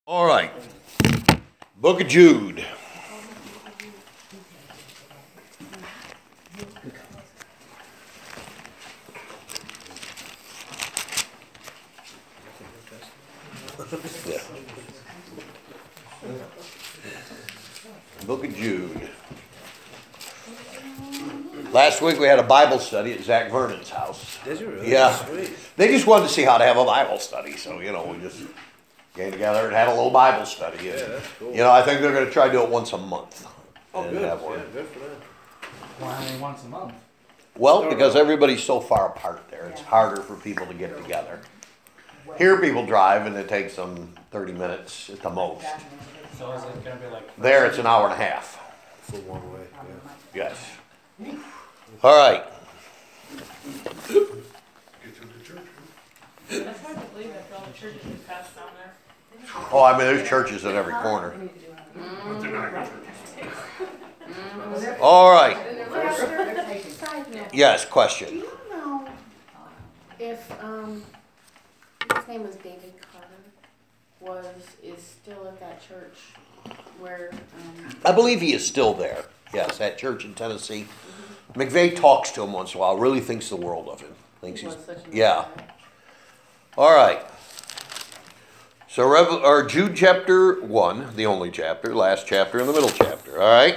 All right. Book of Jude. Yeah. Book of Jude. Last week we had a Bible study at Zach Vernon's house. Did you really? Yeah. Sweet. They just wanted to see how to have a Bible study, so we just came together and had a little Bible study. And, Yeah, that's cool. I think they're going to try to do it once a month. Oh, and good. have one. Yeah, good for them. Why only once a month? Well, because everybody's so far apart there, it's harder for people to get together. Here people drive and it takes them 30 minutes at the most. So is it gonna be like? There it's an hour and a half. For one way. Yeah. Yes. All right. That's hard to believe that all the churches just passed down there. Oh, I mean, there's churches at every corner. All right. Side note, Yes, do question. you know if, his name was David Carter, is still at that church where, I believe he is still there. Yes, that church in Tennessee. McVeigh talks to him once in a while, really thinks the world of him. Thinks he he's, was such a nice yeah. guy. All right. So Jude chapter 1, the only chapter, last chapter and the middle chapter, all right?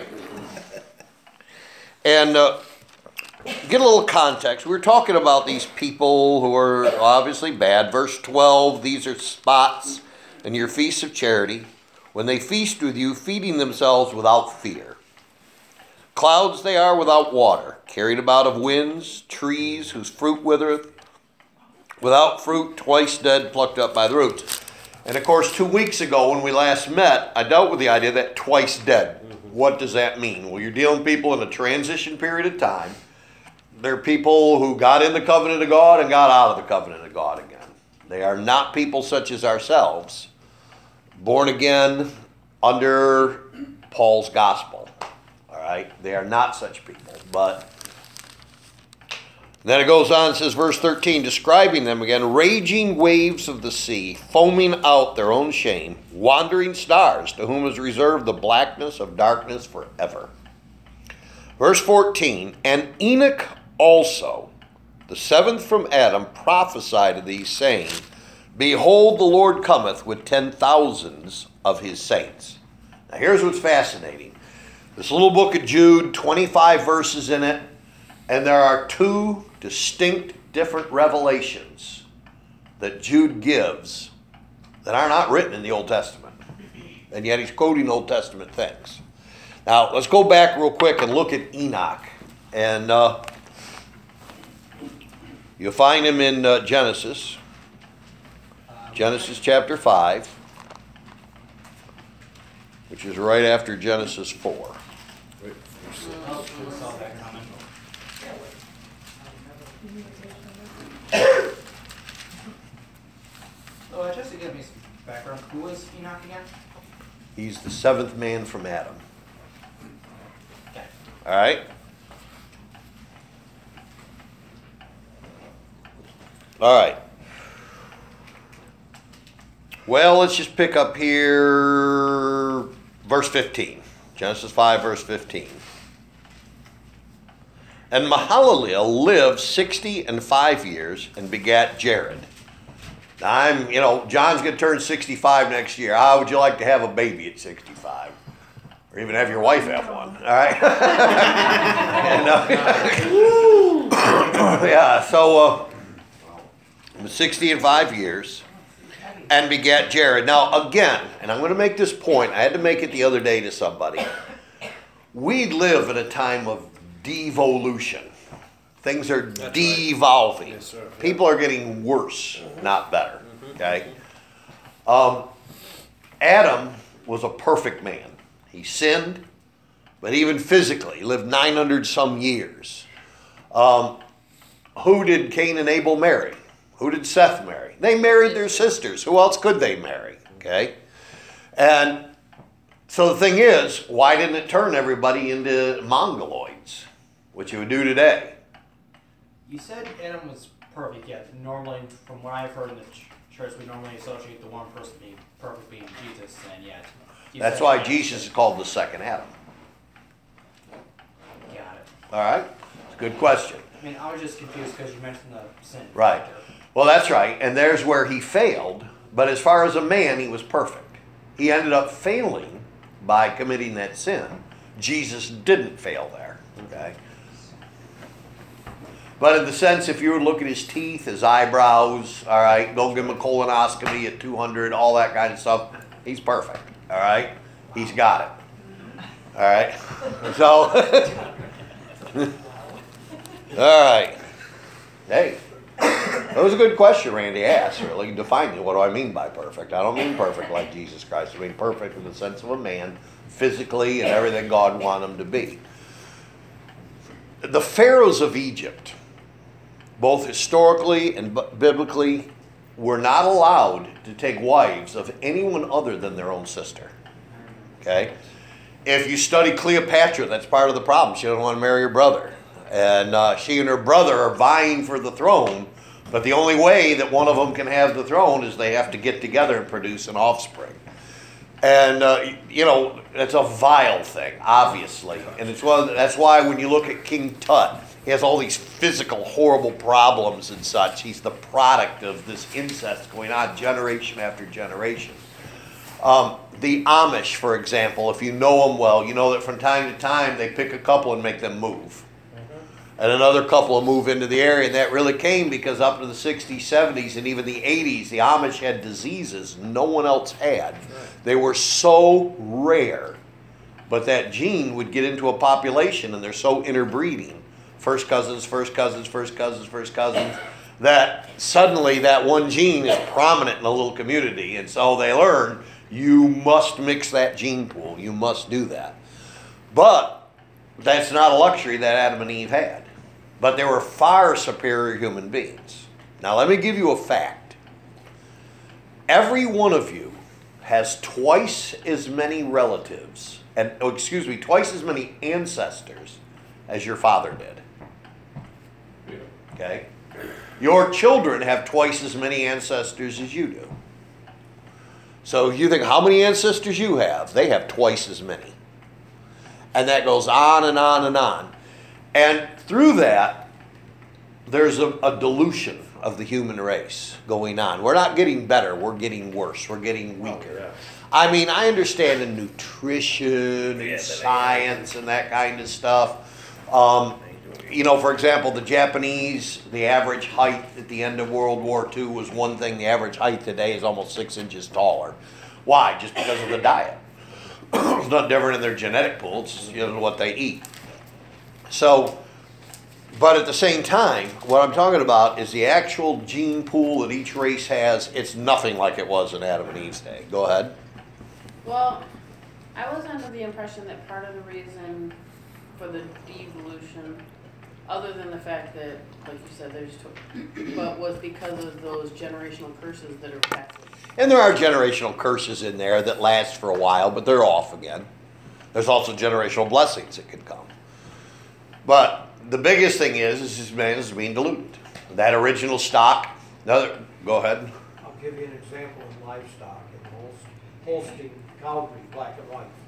And get a little context. We're talking about these people who are obviously bad. Verse 12, these are spots in your feasts of charity, when they feast with you, feeding themselves without fear. Clouds they are without water, carried about of winds, trees whose fruit withereth, without fruit, twice dead, plucked up by the roots. And of course, 2 weeks ago when we last met, I dealt with the idea that twice dead. What does that mean? Well, you're dealing with people in a transition period of time. They're people who got in the covenant of God and got out of the covenant of God again. They are not people such as ourselves, born again under Paul's gospel. All right? They are not such people, but then it goes on, it says, verse 13, describing them again, raging waves of the sea, foaming out their own shame, wandering stars, to whom is reserved the blackness of darkness forever. Verse 14, and Enoch also, the seventh from Adam, prophesied of these, saying, behold, the Lord cometh with 10,000s of his saints. Now here's what's fascinating. This little book of Jude, 25 verses in it, and there are two distinct different revelations that Jude gives that are not written in the Old Testament. And yet he's quoting Old Testament things. Now, let's go back real quick and look at Enoch. And you'll find him in Genesis. Genesis chapter 5, which is right after Genesis 4. Oh, we saw that coming. So just to give me some background, who was Enoch again? He's the seventh man from Adam. Okay. All right? All right. Well, let's just pick up here, verse 15. Genesis 5, verse 15. And Mahalalel lived 65 years and begat Jared. Now John's going to turn 65 next year. How would you like to have a baby at 65? Or even have your wife have one, all right? Yeah, so 60 and 5 years and begat Jared. Now again, and I'm going to make this point, I had to make it the other day to somebody. We live in a time of devolution. Things are devolving. Yes, sir. People are getting worse, not better. Okay? Adam was a perfect man. He sinned, but even physically, he lived 900 some years. Who did Cain and Abel marry? Who did Seth marry? They married their sisters. Who else could they marry? Okay? And so the thing is, why didn't it turn everybody into mongoloids, which it would do today? You said Adam was perfect, yet normally, from what I've heard in the church, we normally associate the one person being perfect being Jesus. sin, yeah. That's why Jesus is called the second Adam. Got it. All right? It's a good question. I mean, I was just confused because you mentioned the sin. Right. factor. Well, that's right. And there's where he failed. But as far as a man, he was perfect. He ended up failing by committing that sin. Jesus didn't fail there. Okay? But in the sense, if you were to look at his teeth, his eyebrows, all right, go give him a colonoscopy at 200, all that kind of stuff, he's perfect. All right? He's got it. All right? So, all right. Hey, that was a good question Randy asked, really. Define it. What do I mean by perfect? I don't mean perfect like Jesus Christ. I mean perfect in the sense of a man, physically and everything God wanted him to be. The pharaohs of Egypt, both historically and biblically, were not allowed to take wives of anyone other than their own sister. Okay? If you study Cleopatra, that's part of the problem. She doesn't want to marry her brother. And she and her brother are vying for the throne, but the only way that one of them can have the throne is they have to get together and produce an offspring. And, it's a vile thing, obviously. And that's why when you look at King Tut, he has all these physical, horrible problems and such. He's the product of this incest going on generation after generation. The Amish, for example, if you know them well, you know that from time to time they pick a couple and make them move. And another couple will move into the area. And that really came because up to the 60s, 70s, and even the 80s, the Amish had diseases no one else had. They were so rare. But that gene would get into a population, and they're so interbreeding. First cousins, first cousins, first cousins, first cousins, that suddenly that one gene is prominent in a little community. And so they learn, you must mix that gene pool. You must do that. But that's not a luxury that Adam and Eve had. But they were far superior human beings. Now let me give you a fact. Every one of you has twice as many relatives, twice as many ancestors as your father did. Okay? Your children have twice as many ancestors as you do. So you think how many ancestors you have? They have twice as many. And that goes on and on and on. And through that, there's a dilution of the human race going on. We're not getting better. We're getting worse. We're getting weaker. Oh, yeah. I mean, I understand in nutrition and science and that kind of stuff. For example, the Japanese, the average height at the end of World War II was one thing. The average height today is almost 6 inches taller. Why? Just because of the diet. It's not different in their genetic pool. It's what they eat. So, but at the same time, what I'm talking about is the actual gene pool that each race has. It's nothing like it was in Adam and Eve's day. Go ahead. Well, I was under the impression that part of the reason for the devolution, other than the fact that, like you said, but was because of those generational curses that are passed. And there are generational curses in there that last for a while, but they're off again. There's also generational blessings that can come. But the biggest thing is this man is being diluted. That original stock, go ahead. I'll give you an example in livestock in Holstein cow breed, black and white.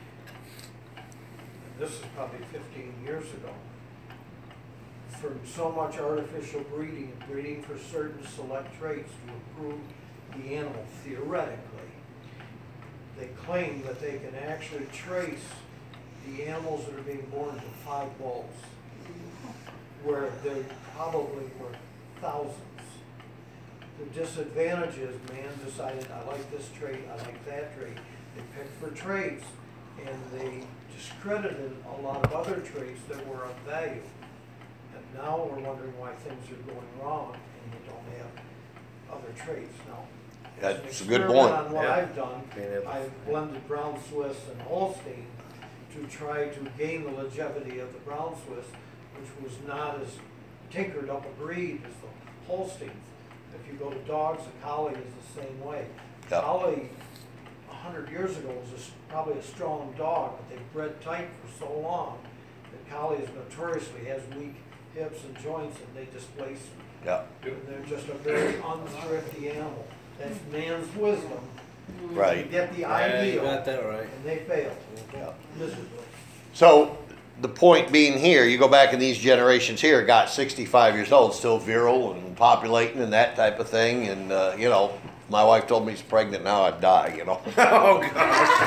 And this is probably 15 years ago. From so much artificial breeding and breeding for certain select traits to improve the animal theoretically, they claim that they can actually trace the animals that are being born to 5 bulls, where there probably were thousands. The disadvantage is man decided, I like this trait, I like that trait. They picked for traits, and they discredited a lot of other traits that were of value. And now we're wondering why things are going wrong, and you don't have other traits. Now, that's a good point. On what Yeah. I've done, I've blended Brown Swiss and Holstein to try to gain the longevity of the Brown Swiss, which was not as tinkered up a breed as the Holstein. If you go to dogs, a collie is the same way. Yep. Collie, 100 years ago, was probably a strong dog, but they bred tight for so long that collie is notoriously has weak hips and joints, and they displace them. Yeah. And they're just a very unthrifty animal. That's man's wisdom You Right. get the Yeah, you ideal, got that right. and they fail Yeah. miserably. So the point being here, you go back in these generations here, got 65 years old, still virile and populating and that type of thing. And, you know, my wife told me she's pregnant now, I'd die, you know. Oh gosh,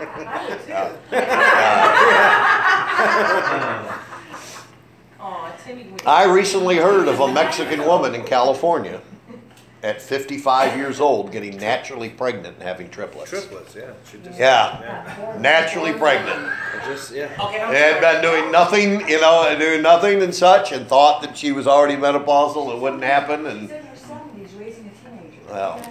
yeah. Aw, Timmy. I recently heard of a Mexican woman in California at 55 years old getting naturally pregnant and having triplets. Triplets, yeah. She just, Yeah, naturally pregnant. It just, yeah. Okay, I'm They had been doing nothing, you know, doing nothing and such, and thought that she was already menopausal, it wouldn't happen, He's and, in her seventies raising a teenager. well.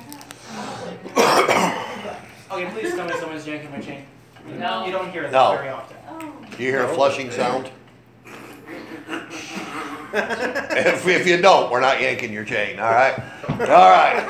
Okay, please tell me someone's yanking my chain. No. You don't hear that No. very often. Oh. Do you hear a flushing sound? If you don't, we're not yanking your chain, all right? All right,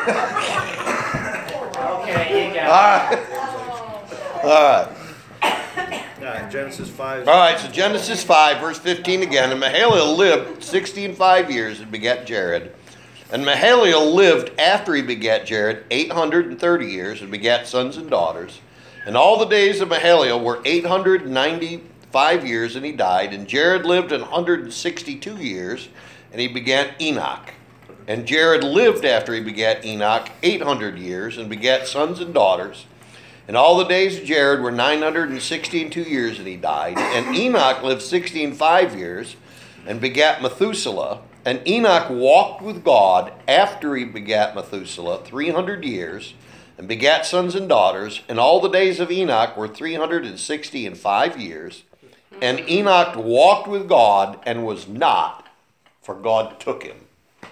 Okay, you all got it. right, all right. Alright, Genesis 5. All right, so Genesis 5, verse 15 again. And Mahalalel lived 60 and 5 years and begat Jared. And Mahalalel lived after he begat Jared 830 years and begat sons and daughters. And all the days of Mahalalel were 895 years, and he died. And Jared lived 162 years, and he begat Enoch. And Jared lived after he begat Enoch 800 years, and begat sons and daughters. And all the days of Jared were 962 years, and he died. And Enoch lived 60 and 5 years, and begat Methuselah. And Enoch walked with God after he begat Methuselah 300 years, and begat sons and daughters. And all the days of Enoch were 360 and 5 years. And Enoch walked with God and was not, for God took him.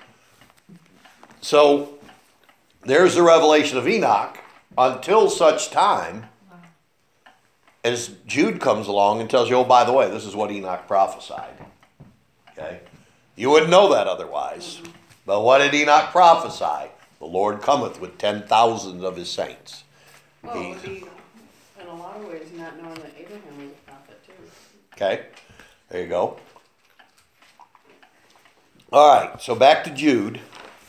So there's the revelation of Enoch until such time as Jude comes along and tells you, oh, by the way, this is what Enoch prophesied. Okay? You wouldn't know that otherwise. But what did Enoch prophesy? The Lord cometh with 10,000 of his saints. Well, it would be, in a lot of ways, not knowing that Abraham was a prophet, too. Okay? There you go. All right, so back to Jude.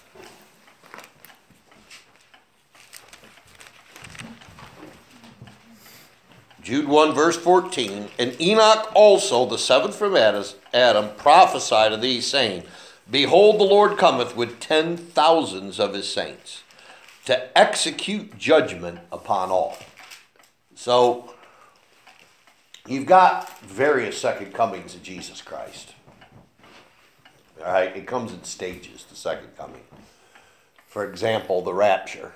Jude 1, verse 14. And Enoch also, the seventh from Adam, prophesied of these, saying, Behold, the Lord cometh with 10,000s of his saints, to execute judgment upon all. So, you've got various second comings of Jesus Christ. All right, it comes in stages, the second coming. For example, the rapture.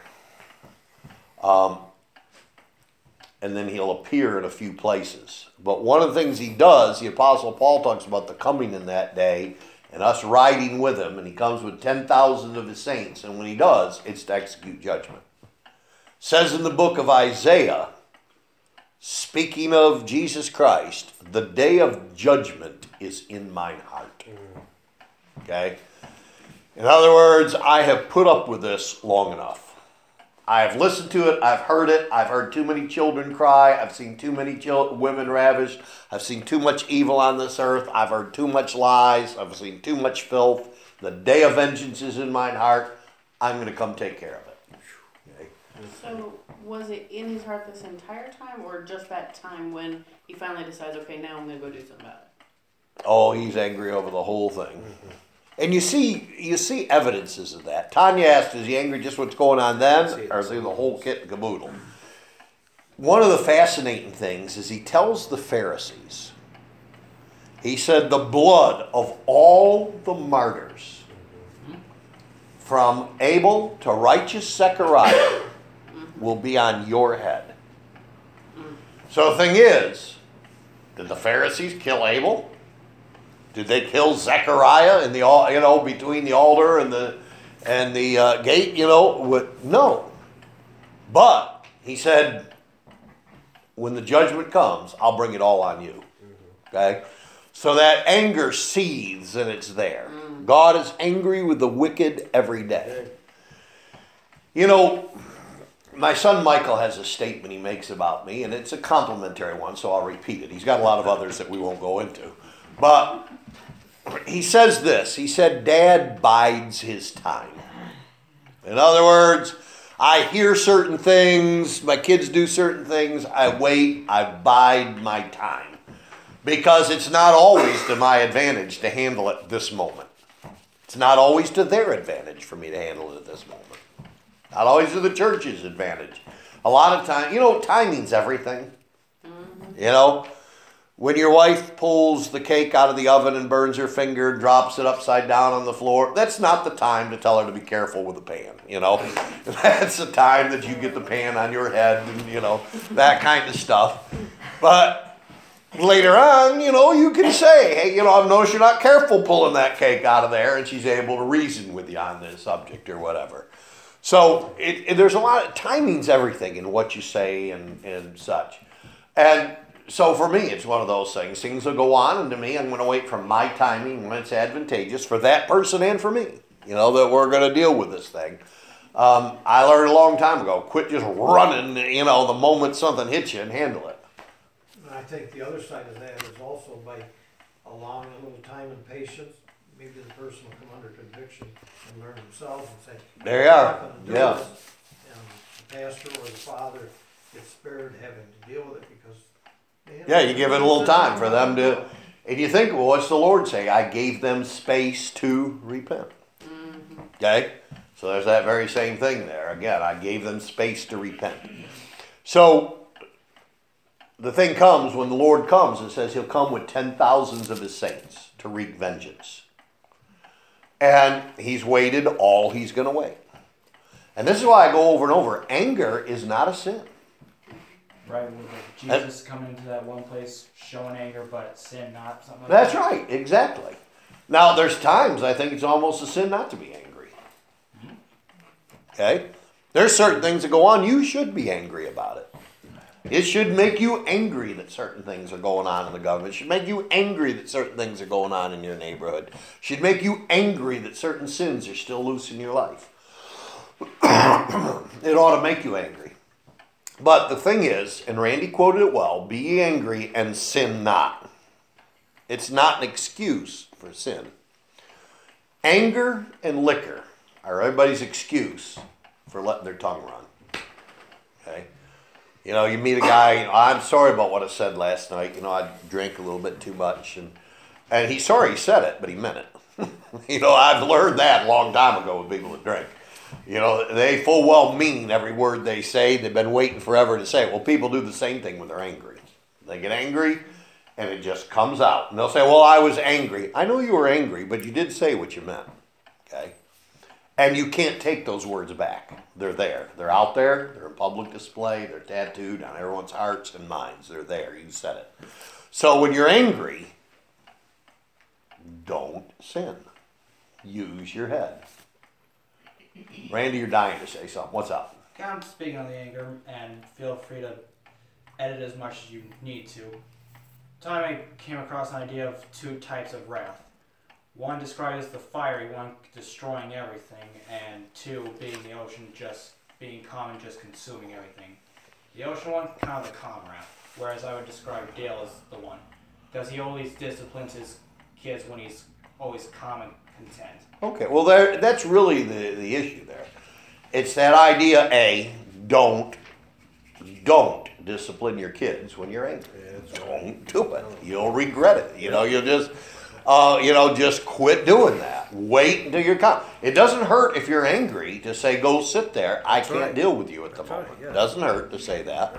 And then he'll appear in a few places. But one of the things he does, the Apostle Paul talks about the coming in that day and us riding with him, and he comes with 10,000 of his saints. And when he does, it's to execute judgment. Says in the book of Isaiah, speaking of Jesus Christ, the day of judgment is in mine heart. Okay? In other words, I have put up with this long enough. I have listened to it. I've heard it. I've heard too many children cry. I've seen too many women ravished. I've seen too much evil on this earth. I've heard too much lies. I've seen too much filth. The day of vengeance is in mine heart. I'm going to come take care of it. Okay? So, was it in his heart this entire time, or just that time when he finally decides, okay, now I'm going to go do something about it? Oh, he's angry over the whole thing. And you see evidences of that. Tanya asked, is he angry just what's going on then, or is he the whole kit and caboodle? One of the fascinating things is he tells the Pharisees, he said, the blood of all the martyrs, from Abel to righteous Zechariah, will be on your head. So the thing is, did the Pharisees kill Abel? Did they kill Zechariah in the between the altar and the gate? No. But he said, when the judgment comes, I'll bring it all on you. Okay, so that anger seethes and it's there. God is angry with the wicked every day. You know, my son Michael has a statement he makes about me, and it's a complimentary one, so I'll repeat it. He's got a lot of others that we won't go into. But he says this. He said, Dad bides his time. In other words, I hear certain things, my kids do certain things, I wait, I bide my time. Because it's not always to my advantage to handle it this moment. It's not always to their advantage for me to handle it at this moment. Not always to the church's advantage. A lot of time, timing's everything. When your wife pulls the cake out of the oven and burns her finger and drops it upside down on the floor, that's not the time to tell her to be careful with the pan, That's the time that you get the pan on your head and, that kind of stuff. But later on, you can say, hey, I've noticed you're not careful pulling that cake out of there, and she's able to reason with you on this subject or whatever. So there's a lot of timing's everything in what you say and such. And so for me, it's one of those things. Things will go on, and to me, I'm going to wait for my timing when it's advantageous for that person and for me, that we're going to deal with this thing. I learned a long time ago, quit just running, the moment something hits you and handle it. And I think the other side of that is also by allowing a little time and patience, maybe the person will come under conviction and learn themselves and say, There you "I'm are." not gonna do Yeah. this." And the pastor or the father gets spared having to deal with it because Yeah, you give it a little time for them to, and you think, well, what's the Lord say? I gave them space to repent. Okay? So there's that very same thing there. Again, I gave them space to repent. So the thing comes, when the Lord comes, it says he'll come with 10,000s of his saints to wreak vengeance. And he's waited all he's going to wait. And this is why I go over and over. Anger is not a sin. Right, with Jesus coming into that one place, showing anger, but sin not, something like That's that. right, exactly. Now, there's times I think it's almost a sin not to be angry. Okay? There's certain things that go on, you should be angry about it. It should make you angry that certain things are going on in the government. It should make you angry that certain things are going on in your neighborhood. It should make you angry that certain sins are still loose in your life. It ought to make you angry. But the thing is, and Randy quoted it well, be ye angry and sin not. It's not an excuse for sin. Anger and liquor are everybody's excuse for letting their tongue run. Okay? You meet a guy, I'm sorry about what I said last night. I drank a little bit too much. And he's sorry he said it, but he meant it. I've learned that a long time ago with people that drink. They full well mean every word they say. They've been waiting forever to say it. Well, people do the same thing when they're angry. They get angry, and it just comes out. And they'll say, well, I was angry. I know you were angry, but you did say what you meant. Okay? And you can't take those words back. They're there. They're out there. They're in public display. They're tattooed on everyone's hearts and minds. They're there. You said it. So when you're angry, don't sin. Use your head. Randy, you're dying to say something. What's up? I'm speaking on the anger, and feel free to edit as much as you need to. Time I came across an idea of two types of wrath. One described as the fiery one, destroying everything, and two being the ocean, just being calm and just consuming everything. The ocean one, kind of the calm wrath, whereas I would describe Dale as the one, because he always disciplines his kids when he's always calm and content. Okay, well, that's really the issue there. It's that idea, don't discipline your kids when you're angry. Don't do it. You'll regret it. You'll just quit doing that. Wait until you're calm. It doesn't hurt if you're angry to say, go sit there. I can't deal with you at the moment. It doesn't hurt to say that.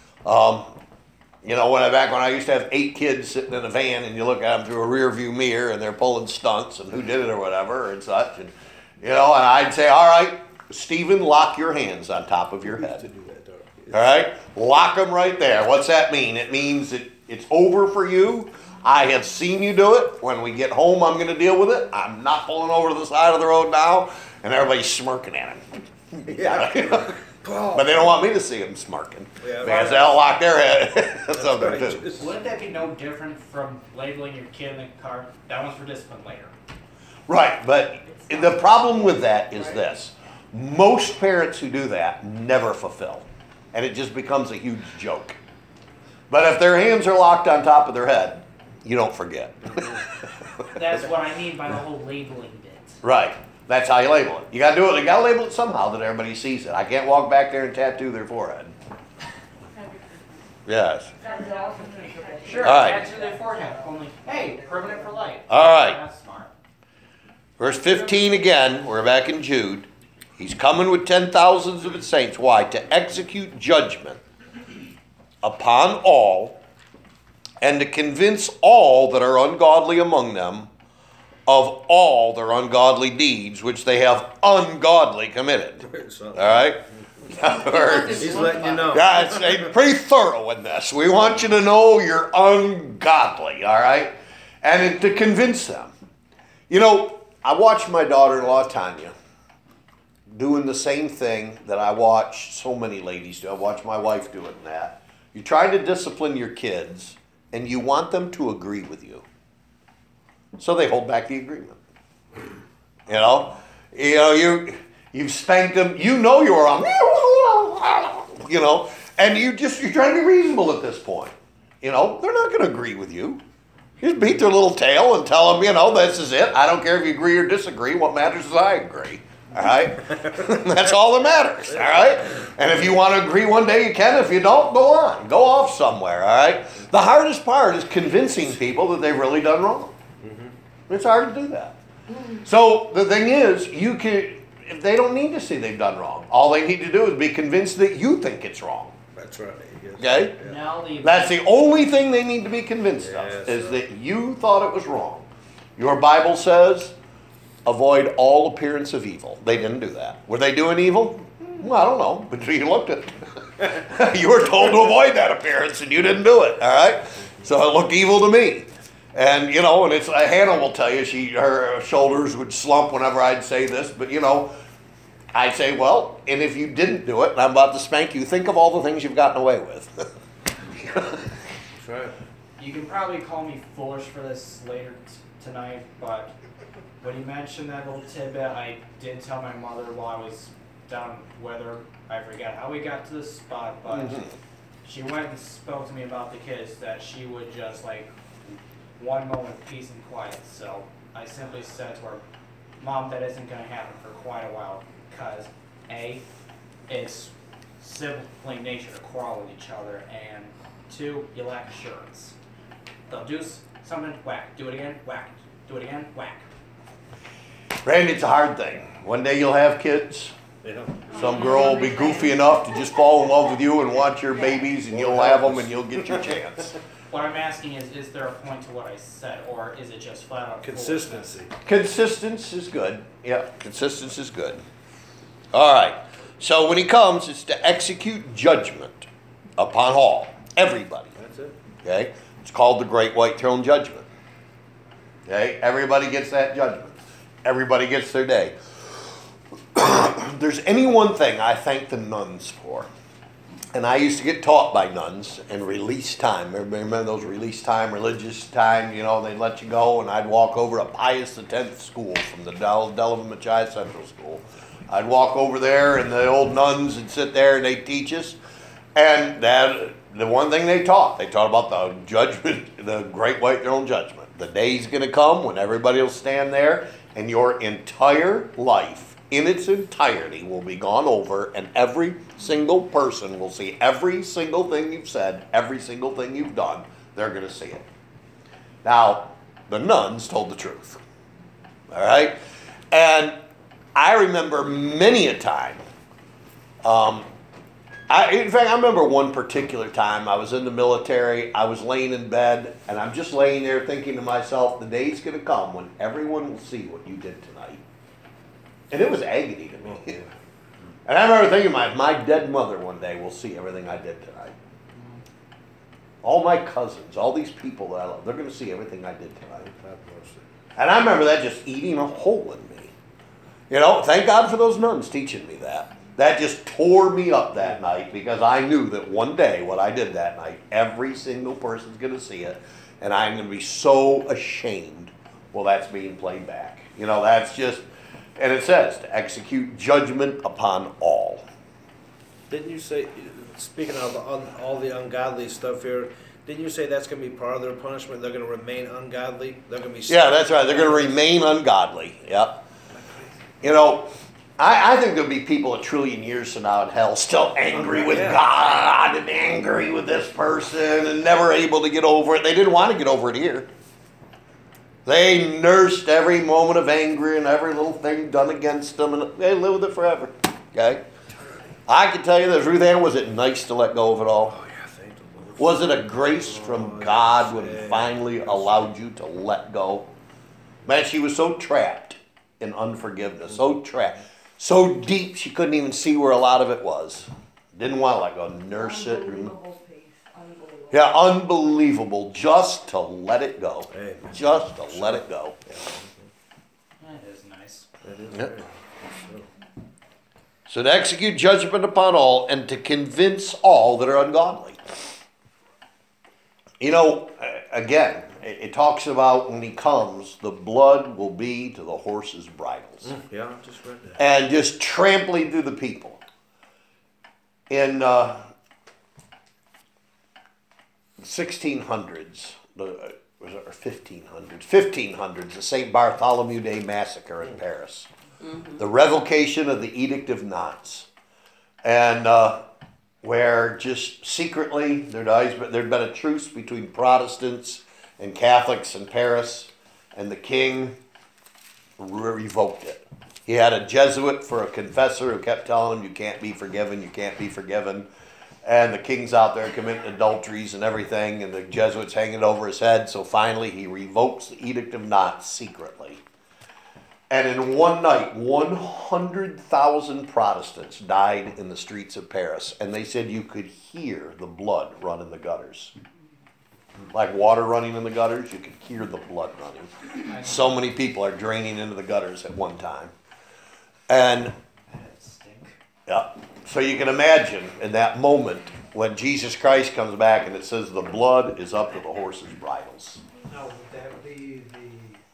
Back when I used to have 8 kids sitting in a van and you look at them through a rear view mirror and they're pulling stunts and who did it or whatever and such. And I'd say, all right, Stephen, lock your hands on top of your head. All right? Lock them right there. What's that mean? It means that it's over for you. I have seen you do it. When we get home, I'm going to deal with it. I'm not pulling over to the side of the road now. And everybody's smirking at him. Yeah. But they don't want me to see them smirking. Yeah, because they'll lock their head. That's something to do. Wouldn't that be no different from labeling your kid in the car? That one's for discipline later. Right, but the problem with that is this. Most parents who do that never fulfill. And it just becomes a huge joke. But if their hands are locked on top of their head, you don't forget. That's what I mean by the whole labeling bit. Right. That's how you label it. You gotta do it, you gotta label it somehow that everybody sees it. I can't walk back there and tattoo their forehead. Yes. Sure, All right. tattoo their forehead. Only, hey, permanent for life. All right. That's smart. Verse 15 again, we're back in Jude. He's coming with 10,000s of his saints. Why? To execute judgment upon all, and to convince all that are ungodly among them of all their ungodly deeds, which they have ungodly committed. So, All right? he's letting you know. Yeah, it's pretty thorough in this. We want you to know you're ungodly, all right? And to convince them. You know, I watched my daughter-in-law, Tanya, doing the same thing that I watch so many ladies do. I watch my wife doing that. You try to discipline your kids, and you want them to agree with you. So they hold back the agreement. You've spanked them. You know you're wrong. And you're trying to be reasonable at this point. They're not going to agree with you. You just beat their little tail and tell them, this is it. I don't care if you agree or disagree. What matters is I agree. All right? That's all that matters. All right? And if you want to agree one day, you can. If you don't, go on. Go off somewhere. All right? The hardest part is convincing people that they've really done wrong. It's hard to do that. So the thing is, if they don't need to see they've done wrong. All they need to do is be convinced that you think it's wrong. That's right. Yes. Okay? Yeah. Now the That's the only thing they need to be convinced of, Yes, is sir. that you thought it was wrong. Your Bible says, avoid all appearance of evil. They didn't do that. Were they doing evil? Well, I don't know, but you looked at it. You were told to avoid that appearance, and you didn't do it, all right? So it looked evil to me. And, and it's, Hannah will tell you, her shoulders would slump whenever I'd say this, but, I'd say, well, and if you didn't do it, and I'm about to spank you, think of all the things you've gotten away with. That's right. You can probably call me foolish for this later tonight, but when you mentioned that little tidbit, I did tell my mother while I was down whether I forget how we got to this spot, but she went and spoke to me about the kids that she would just one moment of peace and quiet. So I simply said to her, Mom, that isn't going to happen for quite a while, because A, it's sibling nature to quarrel with each other, and 2, you lack assurance. They'll do something, whack. Do it again, whack. Do it again, whack. Randy, it's a hard thing. One day you'll have kids. Yeah. Some girl will be goofy enough to just fall in love with you and want your babies, and you'll have them and you'll get your chance. What I'm asking is there a point to what I said, or is it just flat out Consistency. Consistency is good. Yeah, consistency is good. All right. So when he comes, it's to execute judgment upon all, everybody. That's it. Okay? It's called the Great White Throne Judgment. Okay? Everybody gets that judgment. Everybody gets their day. There's any one thing I thank the nuns for. And I used to get taught by nuns in release time. Everybody remember those release time, religious time, they'd let you go, and I'd walk over to Pius X school from the Delavan Machias Central School. I'd walk over there, and the old nuns would sit there, and they'd teach us. And the one thing they taught about the judgment, the Great White Throne Judgment. The day's going to come when everybody will stand there, and your entire life in its entirety will be gone over, and every single person will see every single thing you've said, every single thing you've done. They're going to see it. Now, the nuns told the truth. All right? And I remember many a time, in fact, I remember one particular time I was in the military, I was laying in bed, and I'm just laying there thinking to myself, the day's going to come when everyone will see what you did tonight. And it was agony to me. And I remember thinking, my dead mother one day will see everything I did tonight. All my cousins, all these people that I love, they're going to see everything I did tonight. And I remember that just eating a hole in me. Thank God for those nuns teaching me that. That just tore me up that night, because I knew that one day what I did that night, every single person's going to see it. And I'm going to be so ashamed. Well, that's being played back. That's just... And it says to execute judgment upon all. Didn't you say, speaking of all the ungodly stuff here, didn't you say that's going to be part of their punishment? They're going to remain ungodly? They're going to be... Yeah, that's right. They're going to remain ungodly. Yep. You know, I think there'll be people a trillion years from now in hell still angry with Yeah. God and angry with this person and never able to get over it. They didn't want to get over it here. They nursed every moment of anger and every little thing done against them, and they live with it forever. Okay? I can tell you this, Ruth Ann, was it nice to let go of it all? Oh yeah, thank the Lord. Was it a grace from God when He finally allowed you to let go? Man, she was so trapped in unforgiveness, so trapped, so deep she couldn't even see where a lot of it was. Didn't want to let go, nurse it. Unbelievable peace, unbelievable. Yeah, unbelievable just to let it go. Amen. Just to let it go. That is nice. That is Yep. very nice. So to execute judgment upon all and to convince all that are ungodly. You know, again, it talks about when He comes, the blood will be to the horses' bridles. Yeah, I just read that. And just trampling through the people. In 1600s, or 1500s, the St. Bartholomew Day Massacre in Paris. The revocation of the Edict of Nantes. And where just secretly there'd been a truce between Protestants and Catholics in Paris, and the king revoked it. He had a Jesuit for a confessor who kept telling him, you can't be forgiven, you can't be forgiven. And the king's out there committing adulteries and everything, and the Jesuit's hanging over his head, so finally he revokes the Edict of Nantes secretly. And in one night, 100,000 Protestants died in the streets of Paris, and they said you could hear the blood run in the gutters. Like water running in the gutters, you could hear the blood running. So many people are draining into the gutters at one time. And That stink. yeah, so you can imagine in that moment when Jesus Christ comes back and it says the blood is up to the horses' bridles. Now, would that be the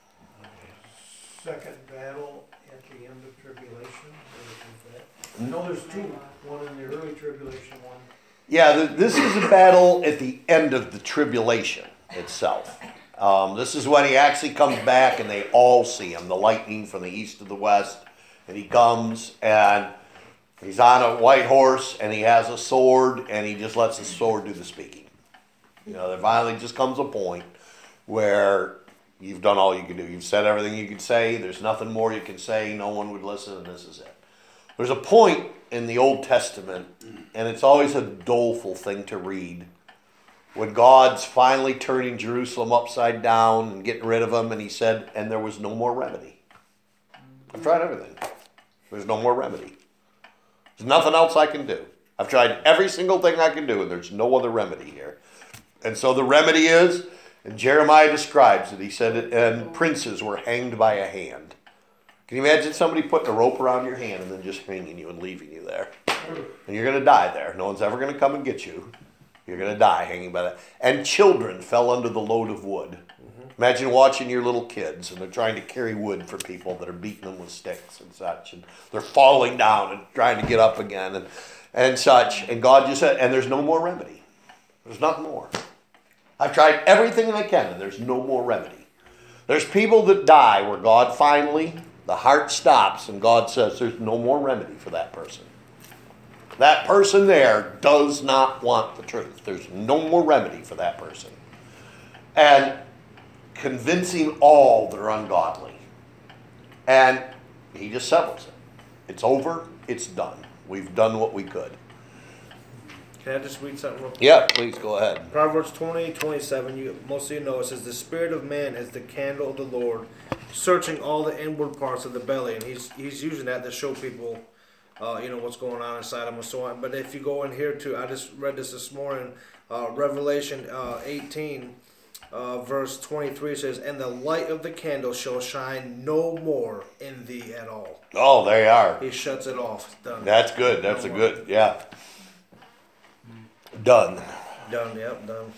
second battle at the end of tribulation? Or is that? No, there's two. One in the early tribulation, one. Yeah, this is a battle at the end of the tribulation itself. This is when He actually comes back and they all see Him, the lightning from the east to the west. And He comes and He's on a white horse and He has a sword and He just lets the sword do the speaking. You know, there finally just comes a point where you've done all you can do. You've said everything you can say. There's nothing more you can say. No one would listen, and this is it. There's a point in the Old Testament, and it's always a doleful thing to read, when God's finally turning Jerusalem upside down and getting rid of them, and He said, and there was no more remedy. I've tried everything. There's no more remedy. There's nothing else I can do. I've tried every single thing I can do, and there's no other remedy here. And so the remedy is, and Jeremiah describes it, he said, and princes were hanged by a hand. Can you imagine somebody putting a rope around your hand and then just hanging you and leaving you there? And you're going to die there. No one's ever going to come and get you. You're going to die hanging by that. And children fell under the load of wood. Imagine watching your little kids and they're trying to carry wood for people that are beating them with sticks and such. And they're falling down and trying to get up again and such. And God just said, and there's no more remedy. There's nothing more. I've tried everything I can and there's no more remedy. There's people that die where God finally, the heart stops and God says there's no more remedy for that person. That person there does not want the truth. There's no more remedy for that person. And convincing all that are ungodly. And He just settles it. It's over. It's done. We've done what we could. Can I just read something real quick? Yeah, please go ahead. Proverbs 20:27. Most of you know it says, "The spirit of man is the candle of the Lord, searching all the inward parts of the belly." And he's using that to show people, what's going on inside them and so on. But if you go in here too, I just read this morning, Revelation 18, verse 23 says, "And the light of the candle shall shine no more in thee at all." Oh, there you are. He shuts it off. Done. That's good. That's a good, yeah. Done. Done. Yep. Done.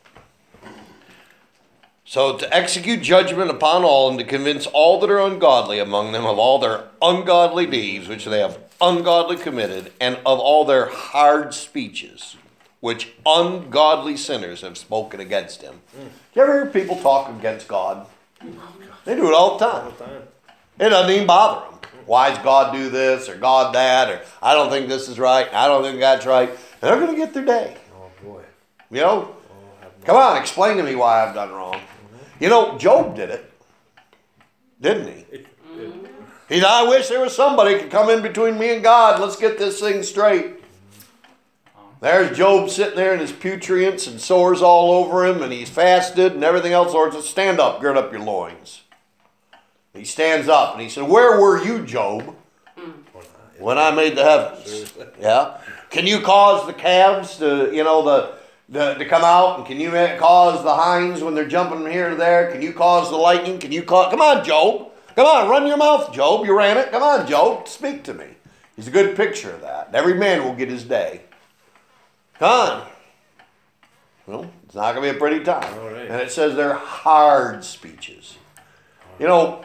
So to execute judgment upon all and to convince all that are ungodly among them of all their ungodly deeds, which they have ungodly committed, and of all their hard speeches, which ungodly sinners have spoken against Him. You ever hear people talk against God? They do it all the All time. the time. It doesn't even bother them. Why does God do this or God that, or I don't think this is right, and I don't think that's right. And they're going to get their day. Oh boy. You know? Come on, explain to me why I've done wrong. You know, Job did it. Didn't he? He said, I wish there was somebody could come in between me and God. Let's get this thing straight. There's Job sitting there in his putrients and sores all over him, and he's fasted and everything else. Lord says, stand up, gird up your loins. He stands up and he said, where were you, Job, when I made the heavens? Yeah. Can you cause the calves to, to come out? And can you cause the hinds when they're jumping from here to there? Can you cause the lightning? Can you cause... Come on, Job. Come on, run your mouth, Job. You ran it. Come on, Job. Speak to me. He's a good picture of that. Every man will get his day. Come on. Well, it's not going to be a pretty time. All right. And it says they're hard speeches. You know,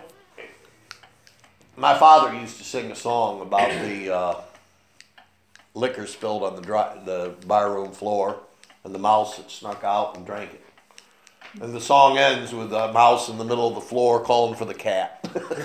my father used to sing a song about the liquor spilled on the barroom floor and the mouse that snuck out and drank it. And the song ends with a mouse in the middle of the floor calling for the cat.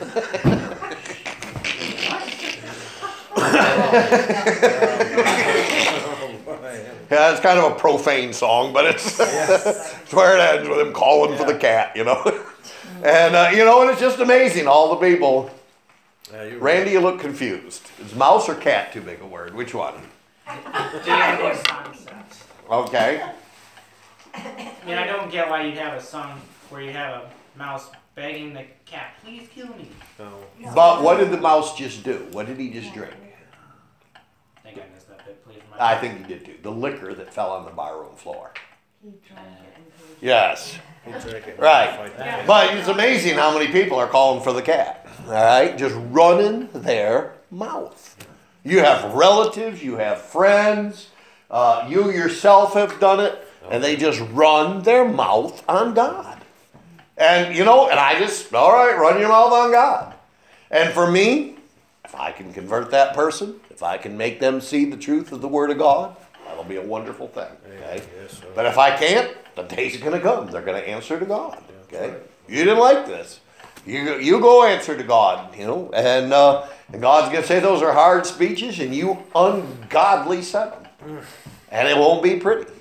Yeah, it's kind of a profane song, but it's, it's where it ends with him calling for the cat, And, and it's just amazing, all the people. Randy, you look confused. Is mouse or cat too big a word? Which one? Dangerous concept. Okay. I mean, I don't get why you'd have a song where you have a mouse begging the cat, please kill me. But what did the mouse just do? What did he just drink? I think I missed that bit, please. I think he did too. The liquor that fell on the barroom floor. He drank it until he Yes. He drank it. Right. Fight that. But it's amazing how many people are calling for the cat. All right? Just running their mouth. You have relatives, you have friends, you yourself have done it, and they just run their mouth on God. And, and I just, all right, run your mouth on God. And for me, if I can convert that person, if I can make them see the truth of the Word of God, that'll be a wonderful thing. Okay? Yes, sir. But if I can't, the day's going to come. They're going to answer to God. Okay? You didn't like this. You go answer to God, and God's going to say those are hard speeches, and you ungodly said them. And it won't be pretty.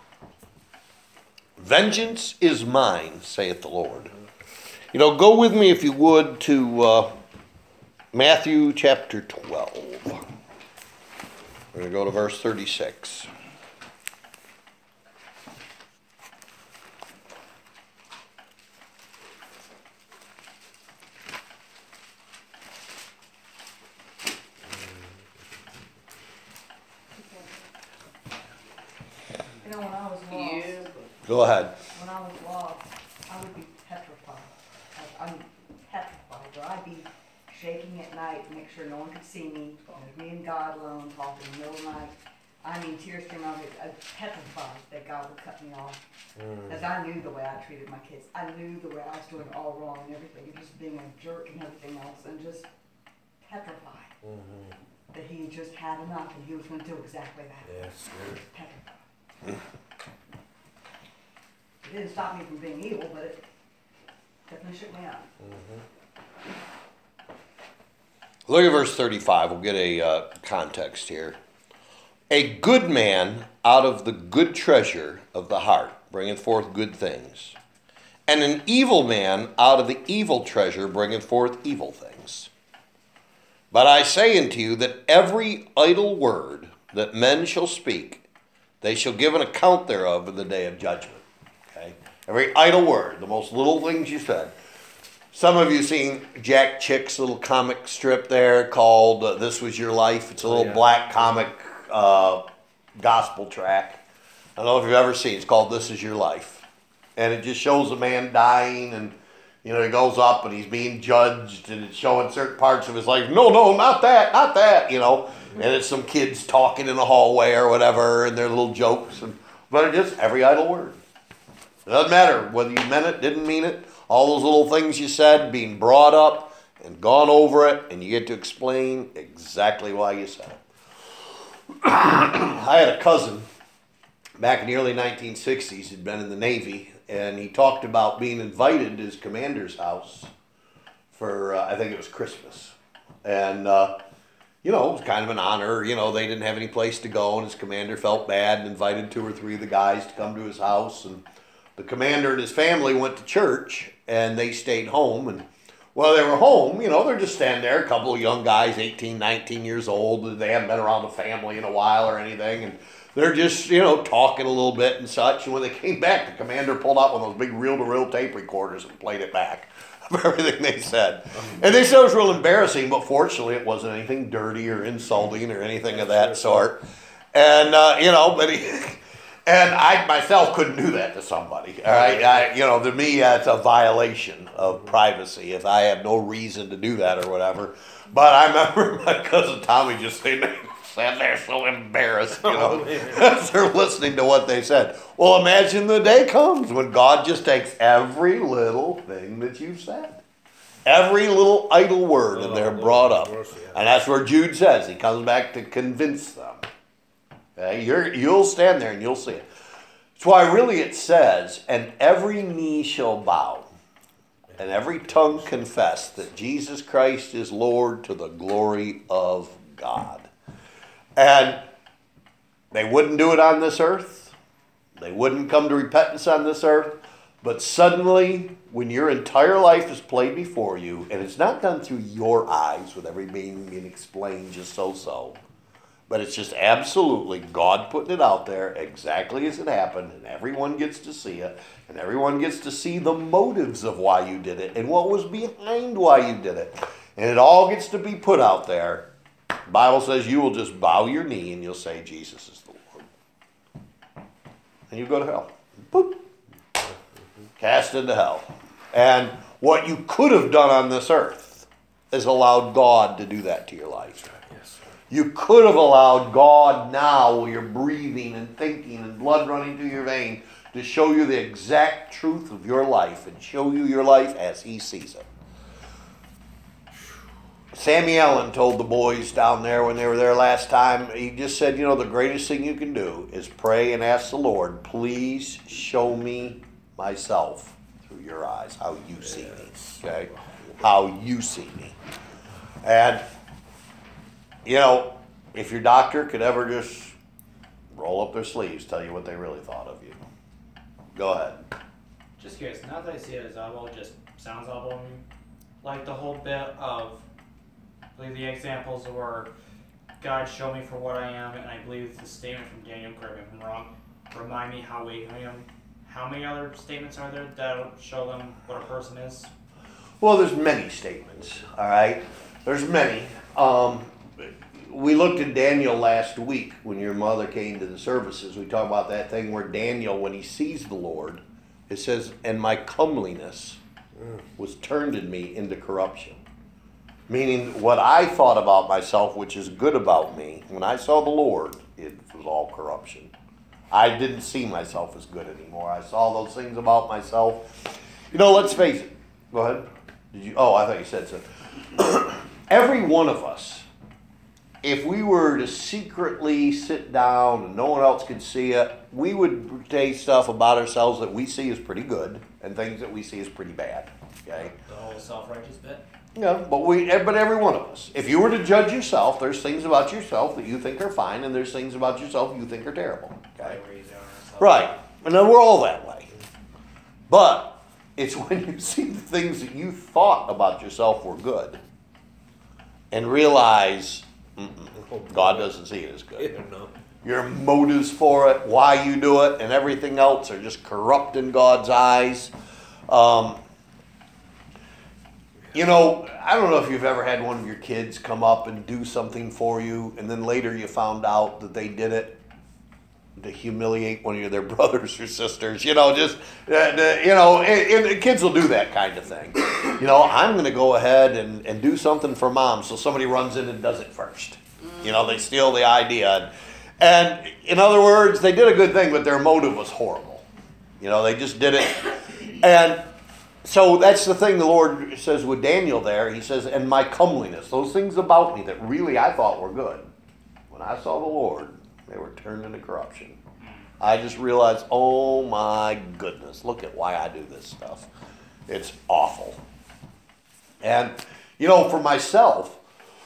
Vengeance is mine, saith the Lord. Go with me, if you would, to Matthew chapter 12. We're going to go to verse 36. when I was lost, Go ahead. when I was lost, I would be petrified. I'm petrified, or I'd be shaking at night to make sure no one could see me. It was me and God alone talking in the middle of the night. I mean, tears came out of it. I was petrified that God would cut me off. As I knew the way I treated my kids. I knew the way I was doing it all wrong and everything, just being a jerk and everything else, and just petrified that he just had enough and he was going to do exactly that. Yes, Petrified. It didn't stop me from being evil, but it definitely shook me up. Look at verse 35. We'll get a context here. A good man out of the good treasure of the heart bringeth forth good things. And an evil man out of the evil treasure bringeth forth evil things. But I say unto you that every idle word that men shall speak, they shall give an account thereof in the day of judgment. Okay? Every idle word, the most little things you said. Some of you seen Jack Chick's little comic strip there called This Was Your Life. It's a little black comic gospel track. I don't know if you've ever seen it. It's called This Is Your Life. And it just shows a man dying, and he goes up and he's being judged, and it's showing certain parts of his life. No, not that, And it's some kids talking in the hallway or whatever, and their little jokes. But it's just every idle word. It doesn't matter whether you meant it, didn't mean it. All those little things you said being brought up and gone over it, and you get to explain exactly why you said it. I had a cousin back in the early 1960s who'd been in the Navy, and he talked about being invited to his commander's house for, I think it was Christmas. And, you know, it was kind of an honor. You know, they didn't have any place to go, and his commander felt bad and invited 2 or 3 of the guys to come to his house. And the commander and his family went to church, and they stayed home. And while they were home, you know, they're just standing there, a couple of young guys, 18, 19 years old. They haven't been around the family in a while or anything. And they're just, you know, talking a little bit and such. And when they came back, the commander pulled out one of those big reel-to-reel tape recorders and played it back of everything they said. And they said it was real embarrassing, but fortunately it wasn't anything dirty or insulting or anything of that sort. And, you know, but and I myself couldn't do that to somebody. All right, you know, to me, it's a violation of privacy if I have no reason to do that or whatever. But I remember my cousin Tommy just saying, sat there so embarrassed, you know, as they're listening to what they said. Well, imagine the day comes when God just takes every little thing that you've said, every little idle word, and they're brought up. And that's where Jude says he comes back to convince them. Okay? You'll stand there and you'll see it. That's why really it says, and every knee shall bow, and every tongue confess that Jesus Christ is Lord to the glory of God. And they wouldn't do it on this earth. They wouldn't come to repentance on this earth. But suddenly, when your entire life is played before you, and it's not done through your eyes with everything being explained just so, but it's just absolutely God putting it out there exactly as it happened, and everyone gets to see it, and everyone gets to see the motives of why you did it, and what was behind why you did it. And it all gets to be put out there. The Bible says you will just bow your knee and you'll say Jesus is the Lord. And you go to hell. Boop. Cast into hell. And what you could have done on this earth is allowed God to do that to your life. You could have allowed God now, while you're breathing and thinking and blood running through your vein, to show you the exact truth of your life and show you your life as He sees it. Sammy Ellen told the boys down there when they were there last time, he just said, you know, the greatest thing you can do is pray and ask the Lord, please show me myself through your eyes, how you see me, okay? How you see me. And, you know, if your doctor could ever just roll up their sleeves, tell you what they really thought of you. Go ahead. Just curious, now that I see it as elbow, it just sounds elbow to me. Like the whole bit of, I believe the examples were, God show me for what I am, and I believe the statement from Daniel, correct me if I'm wrong, remind me how weak I am. How many other statements are there that show them what a person is? Well, there's many statements, all right? There's many. We looked at Daniel last week when your mother came to the services. We talked about that thing where Daniel, when he sees the Lord, it says, and my comeliness was turned in me into corruption. Meaning what I thought about myself, which is good about me, when I saw the Lord, it was all corruption. I didn't see myself as good anymore. I saw those things about myself. You know, let's face it. Go ahead. Did you? Oh, I thought you said so. Every one of us, if we were to secretly sit down and no one else could see it, we would say stuff about ourselves that we see as pretty good and things that we see as pretty bad. Okay? The whole self-righteous bit? Yeah, but every one of us. If you were to judge yourself, there's things about yourself that you think are fine, and there's things about yourself you think are terrible. Okay? Right. And then we're all that way. But it's when you see the things that you thought about yourself were good and realize God doesn't see it as good. Your motives for it, why you do it, and everything else are just corrupt in God's eyes. You know, I don't know if you've ever had one of your kids come up and do something for you, and then later you found out that they did it to humiliate one of their brothers or sisters. You know, just, you know, and kids will do that kind of thing. You know, I'm going to go ahead and do something for mom, so somebody runs in and does it first. You know, they steal the idea. And in other words, they did a good thing, but their motive was horrible. You know, they just did it. And so that's the thing the Lord says with Daniel there. He says, and my comeliness, those things about me that really I thought were good, when I saw the Lord, they were turned into corruption. I just realized, oh my goodness, look at why I do this stuff. It's awful. And, you know, for myself,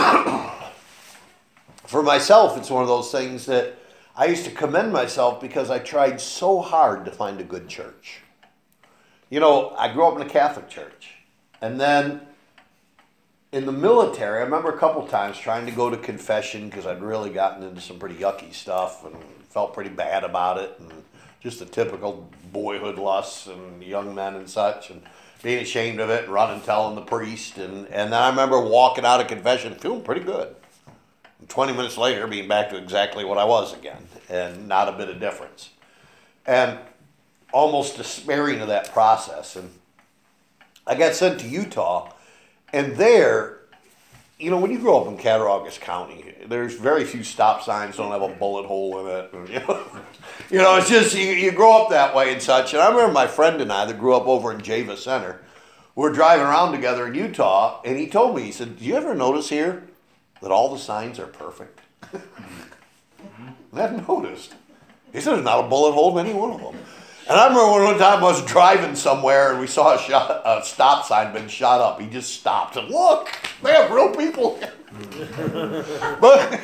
for myself, it's one of those things that I used to commend myself because I tried so hard to find a good church. You know, I grew up in a Catholic church. And then in the military, I remember a couple times trying to go to confession because I'd really gotten into some pretty yucky stuff and felt pretty bad about it. And just the typical boyhood lusts and young men and such. And being ashamed of it and running telling the priest. And then I remember walking out of confession feeling pretty good. 20 minutes later, being back to exactly what I was again, and not a bit of difference. And almost despairing of that process. And I got sent to Utah, and there, you know, when you grow up in Cattaraugus County, there's very few stop signs, don't have a bullet hole in it. And, you know, it's just, you grow up that way and such. And I remember my friend and I that grew up over in Java Center, we were driving around together in Utah, and he told me, he said, do you ever notice here that all the signs are perfect? And I noticed. He said there's not a bullet hole in any one of them. And I remember one time I was driving somewhere and we saw a stop sign been shot up. He just stopped and look, they have real people. but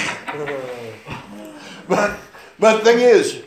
the thing is,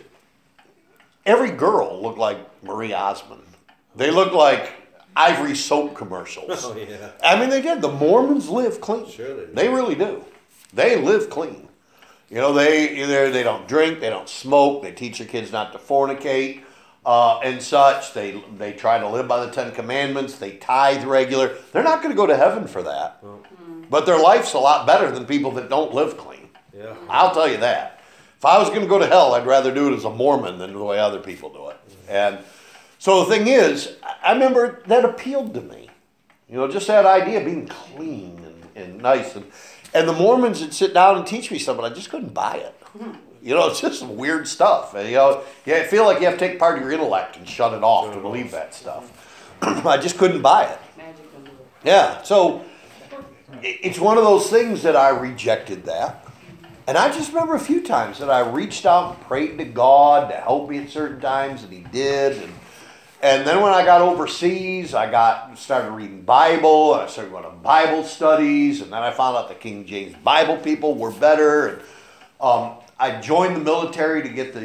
every girl looked like Marie Osmond. They looked like Ivory soap commercials. Oh, yeah. I mean, they did. The Mormons live clean. Sure they do. They really do. They live clean. You know, they don't drink, they don't smoke, they teach their kids not to fornicate and such. They try to live by the 10 Commandments. They tithe regular. They're not going to go to heaven for that. Oh. But their life's a lot better than people that don't live clean. Yeah. I'll tell you that. If I was going to go to hell, I'd rather do it as a Mormon than the way other people do it. And so the thing is, I remember that appealed to me. You know, just that idea of being clean and nice. And the Mormons would sit down and teach me something. I just couldn't buy it. You know, it's just some weird stuff. And, you know, I feel like you have to take part of your intellect and shut it off to believe that stuff. I just couldn't buy it. Magic will do it. Yeah, so it's one of those things that I rejected that. And I just remember a few times that I reached out and prayed to God to help me at certain times, and He did. And then when I got overseas, I started reading Bible, and I started going to Bible studies, and then I found out the King James Bible people were better. And I joined the military to get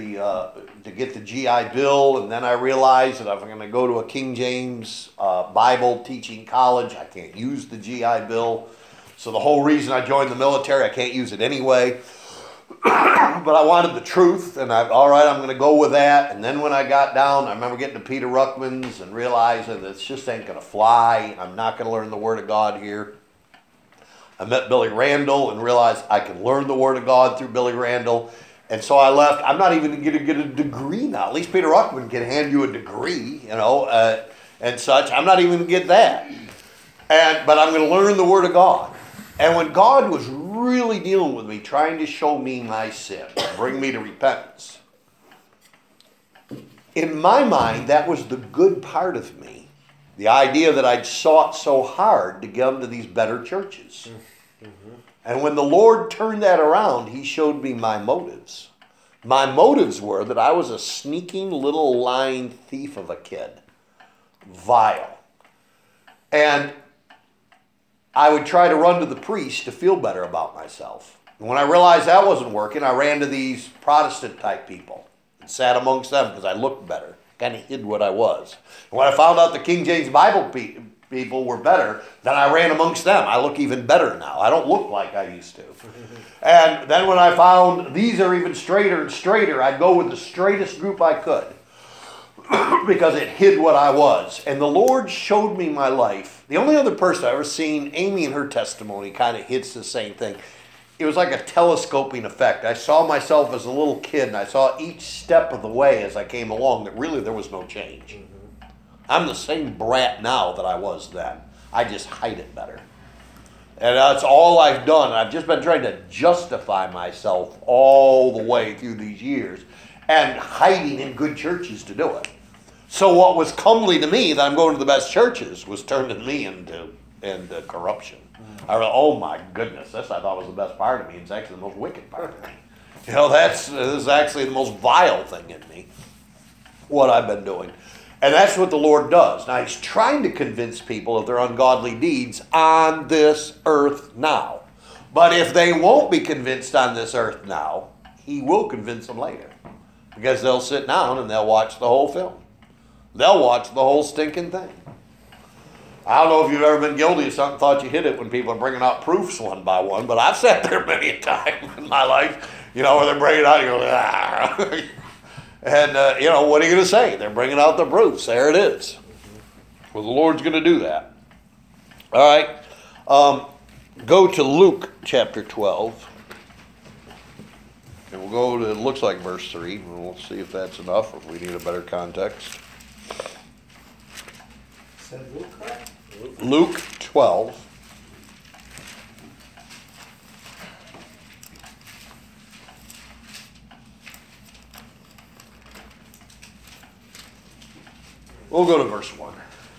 the GI Bill, and then I realized that if I'm going to go to a King James Bible teaching college, I can't use the GI Bill. So the whole reason I joined the military, I can't use it anyway. But I wanted the truth, and all right, I'm going to go with that. And then when I got down, I remember getting to Peter Ruckman's and realizing that it just ain't going to fly. I'm not going to learn the Word of God here. I met Billy Randall and realized I can learn the Word of God through Billy Randall. And so I left. I'm not even going to get a degree now. At least Peter Ruckman can hand you a degree, you know, and such. I'm not even going to get that. But I'm going to learn the Word of God. And when God was really dealing with me, trying to show me my sin, bring me to repentance, in my mind, that was the good part of me. The idea that I'd sought so hard to get into these better churches. Mm-hmm. And when the Lord turned that around, He showed me my motives. My motives were that I was a sneaking little lying thief of a kid. Vile. And I would try to run to the priest to feel better about myself. And when I realized that wasn't working, I ran to these Protestant type people and sat amongst them because I looked better. Kind of hid what I was. And when I found out the King James Bible people were better, then I ran amongst them. I look even better now. I don't look like I used to. And then when I found these are even straighter and straighter, I'd go with the straightest group I could because it hid what I was. And the Lord showed me my life. The only other person I've ever seen, Amy and her testimony kind of hits the same thing. It was like a telescoping effect. I saw myself as a little kid, and I saw each step of the way as I came along that really there was no change. Mm-hmm. I'm the same brat now that I was then. I just hide it better. And that's all I've done. I've just been trying to justify myself all the way through these years and hiding in good churches to do it. So what was comely to me, that I'm going to the best churches, was turning me into corruption. I went, oh my goodness, this I thought was the best part of me. It's actually the most wicked part of me. You know, this is actually the most vile thing in me, what I've been doing. And that's what the Lord does. Now, He's trying to convince people of their ungodly deeds on this earth now. But if they won't be convinced on this earth now, he will convince them later. Because they'll sit down and they'll watch the whole film. They'll watch the whole stinking thing. I don't know if you've ever been guilty of something, thought you hit it when people are bringing out proofs one by one, but I've sat there many a time in my life, where they're bringing out, you go, ah. And, what are you going to say? They're bringing out the proofs. There it is. Well, the Lord's going to do that. All right. Go to Luke chapter 12. And we'll go to, it looks like verse 3. And we'll see if that's enough or if we need a better context. Said Luke, correct? Luke 12. We'll go to verse 1.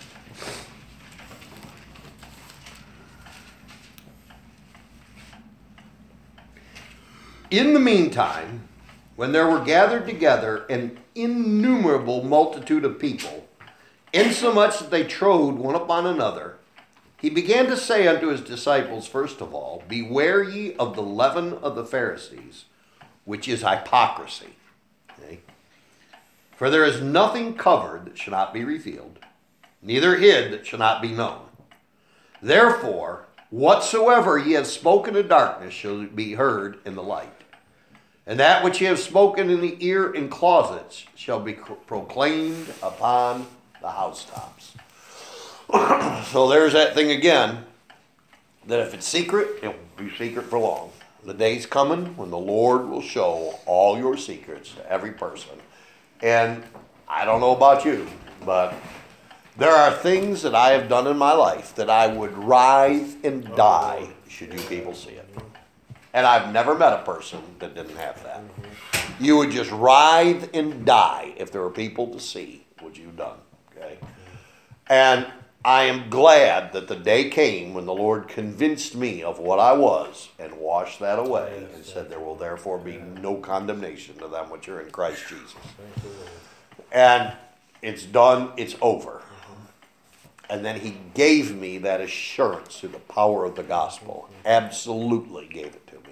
In the meantime, when there were gathered together an innumerable multitude of people, insomuch that they trode one upon another, he began to say unto his disciples, first of all, beware ye of the leaven of the Pharisees, which is hypocrisy. Okay? For there is nothing covered that shall not be revealed, neither hid that shall not be known. Therefore, whatsoever ye have spoken in darkness shall be heard in the light. And that which ye have spoken in the ear in closets shall be proclaimed upon the housetops. So there's that thing again, that if it's secret, it won't be secret for long. The day's coming when the Lord will show all your secrets to every person. And I don't know about you, but there are things that I have done in my life that I would writhe and die should you people see it. And I've never met a person that didn't have that. You would just writhe and die if there were people to see what you've done. Okay? And I am glad that the day came when the Lord convinced me of what I was and washed that away and said there will therefore be no condemnation to them which are in Christ Jesus. And it's done, it's over. And then he gave me that assurance through the power of the gospel. Absolutely gave it to me.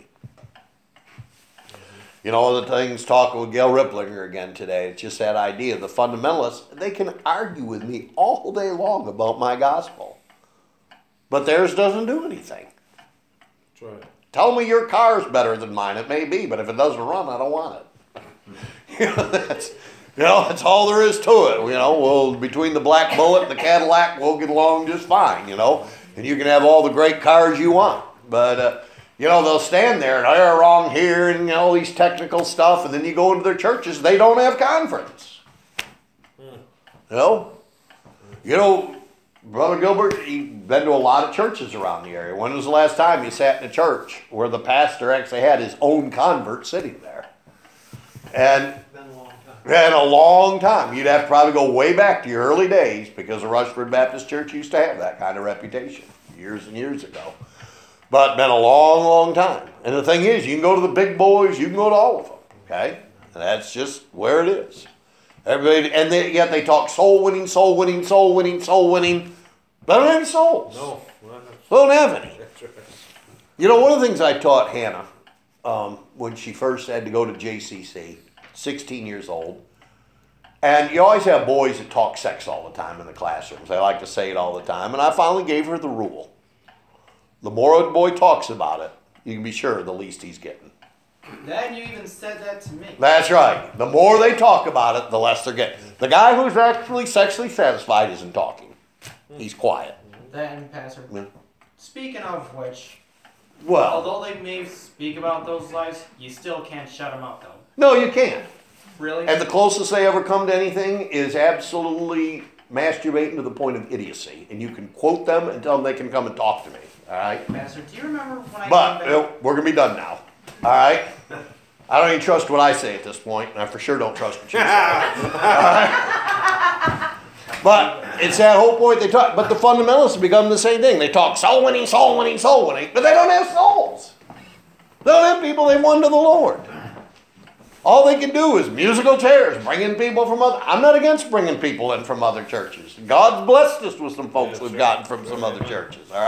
The things talking with Gail Riplinger again today, it's just that idea. The fundamentalists, they can argue with me all day long about my gospel. But theirs doesn't do anything. That's right. Tell me your car's better than mine. It may be, but if it doesn't run, I don't want it. That's all there is to it. Well, between the black bullet and the Cadillac, we'll get along just fine, And you can have all the great cars you want. But, they'll stand there and they're wrong here and all these technical stuff. And then you go into their churches, they don't have conference. Brother Gilbert, he's been to a lot of churches around the area. When was the last time you sat in a church where the pastor actually had his own convert sitting there? And in a long time. You'd have to probably go way back to your early days because the Rushford Baptist Church used to have that kind of reputation years and years ago. But been a long, long time. And the thing is, you can go to the big boys, you can go to all of them. Okay? And that's just where it is. Everybody, and yet they talk soul winning, soul winning, soul winning, soul winning. They don't have any souls. No. They don't have any. That's right. One of the things I taught Hannah when she first had to go to JCC, 16 years old, and you always have boys that talk sex all the time in the classrooms. They like to say it all the time. And I finally gave her the rule. The more a boy talks about it, you can be sure the least he's getting. Then you even said that to me. That's right. The more they talk about it, the less they're getting. The guy who's actually sexually satisfied isn't talking. He's quiet. Then, Pastor, speaking of which, Well, although they may speak about those lies, you still can't shut them out, though. no, you can't. Really? And the closest they ever come to anything is absolutely masturbating to the point of idiocy. And you can quote them and tell them they can come and talk to me. All right? Pastor, do you remember when I But came back? we're going to be done now. All right? I don't even trust what I say at this point, and I for sure don't trust what you say. All right? But it's that whole point they talk. But the fundamentalists have become the same thing. They talk soul winning, soul winning, soul winning, but they don't have souls. They don't have people they won to the Lord. All they can do is musical chairs, bringing people from other. I'm not against bringing people in from other churches. God's blessed us with some folks we've gotten from some other churches. All right,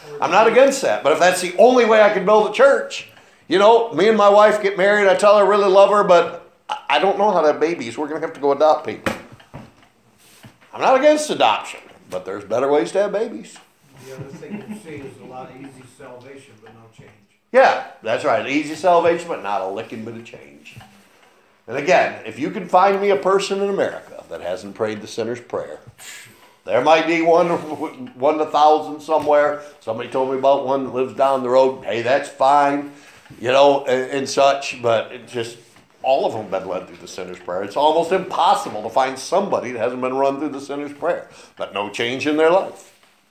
I'm not against that. But if that's the only way I can build a church, you know, me and my wife get married. I tell her I really love her, but I don't know how to have babies. We're going to have to go adopt people. I'm not against adoption, but there's better ways to have babies. The other thing you see is a lot of easy salvation, but no change. Yeah, that's right. Easy salvation, but not a licking bit of change. And again, if you can find me a person in America that hasn't prayed the sinner's prayer, there might be one to 1,000 somewhere. Somebody told me about one that lives down the road. Hey, that's fine, you know, and such. But it just, all of them have been led through the sinner's prayer. It's almost impossible to find somebody that hasn't been run through the sinner's prayer, but no change in their life.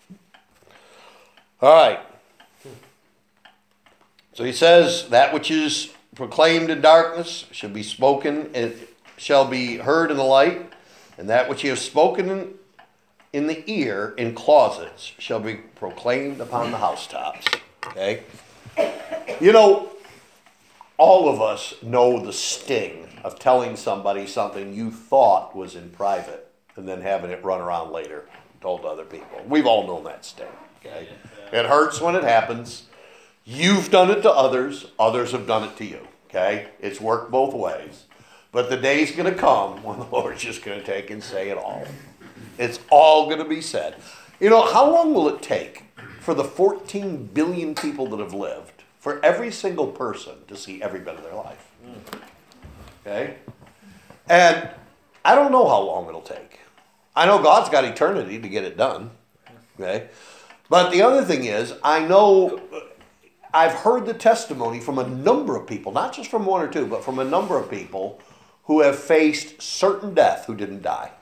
All right. So he says, that which is proclaimed in darkness shall be spoken, and shall be heard in the light, and that which he has spoken in the ear in closets shall be proclaimed upon the housetops. Okay? You know, all of us know the sting of telling somebody something you thought was in private and then having it run around later told to other people. We've all known that sting. Okay? It hurts when it happens. You've done it to others. Others have done it to you. Okay? It's worked both ways. But the day's going to come when the Lord's just going to take and say it all. It's all going to be said. You know, how long will it take for the 14 billion people that have lived, for every single person to see every bit of their life? Okay? And I don't know how long it'll take. I know God's got eternity to get it done. Okay? But the other thing is, I know, I've heard the testimony from a number of people, not just from one or two, but from a number of people who have faced certain death who didn't die.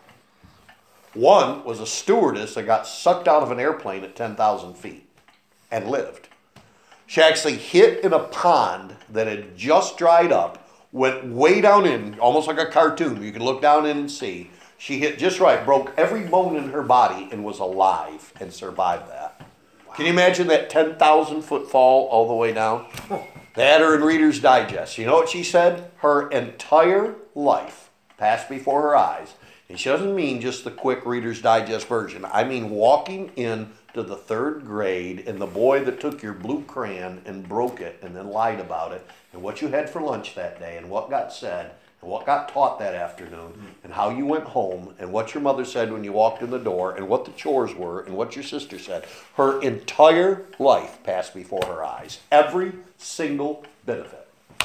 One was a stewardess that got sucked out of an airplane at 10,000 feet and lived. She actually hit in a pond that had just dried up, went way down in, almost like a cartoon. You can look down in and see. She hit just right, broke every bone in her body and was alive and survived that. Wow. Can you imagine that 10,000 foot fall all the way down? They had her in Reader's Digest. You know what she said? Her entire life passed before her eyes. And she doesn't mean just the quick Reader's Digest version. I mean walking into the 3rd grade and the boy that took your blue crayon and broke it and then lied about it and what you had for lunch that day and what got said and what got taught that afternoon and how you went home and what your mother said when you walked in the door and what the chores were and what your sister said. Her entire life passed before her eyes. Every single bit of it.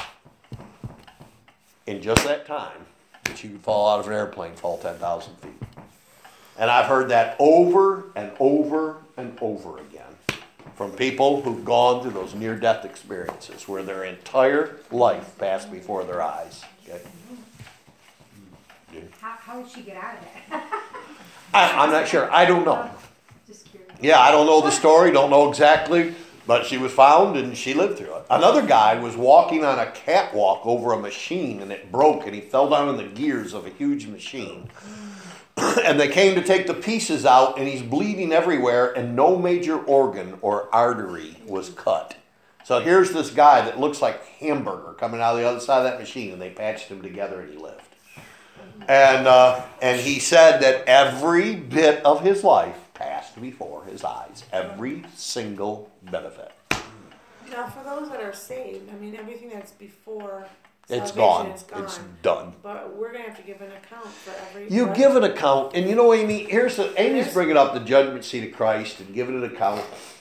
In just that time. That you could fall out of an airplane, fall 10,000 feet. And I've heard that over and over and over again from people who've gone through those near-death experiences where their entire life passed before their eyes. Okay? How did she get out of it? I'm not sure. I don't know. Just curious. Yeah, I don't know the story, don't know exactly, but she was found and she lived through it. Another guy was walking on a catwalk over a machine and it broke and he fell down in the gears of a huge machine. And they came to take the pieces out and he's bleeding everywhere and no major organ or artery was cut. So here's this guy that looks like hamburger coming out of the other side of that machine and they patched him together and he lived. And he said that every bit of his life passed before his eyes. Every single bit of it. Now, for those that are saved, I mean, everything that's before It's salvation gone. is gone. It's done. But we're going to have to give an account for every... You give an account, and you know, Amy, Amy's bringing up the judgment seat of Christ and giving an account.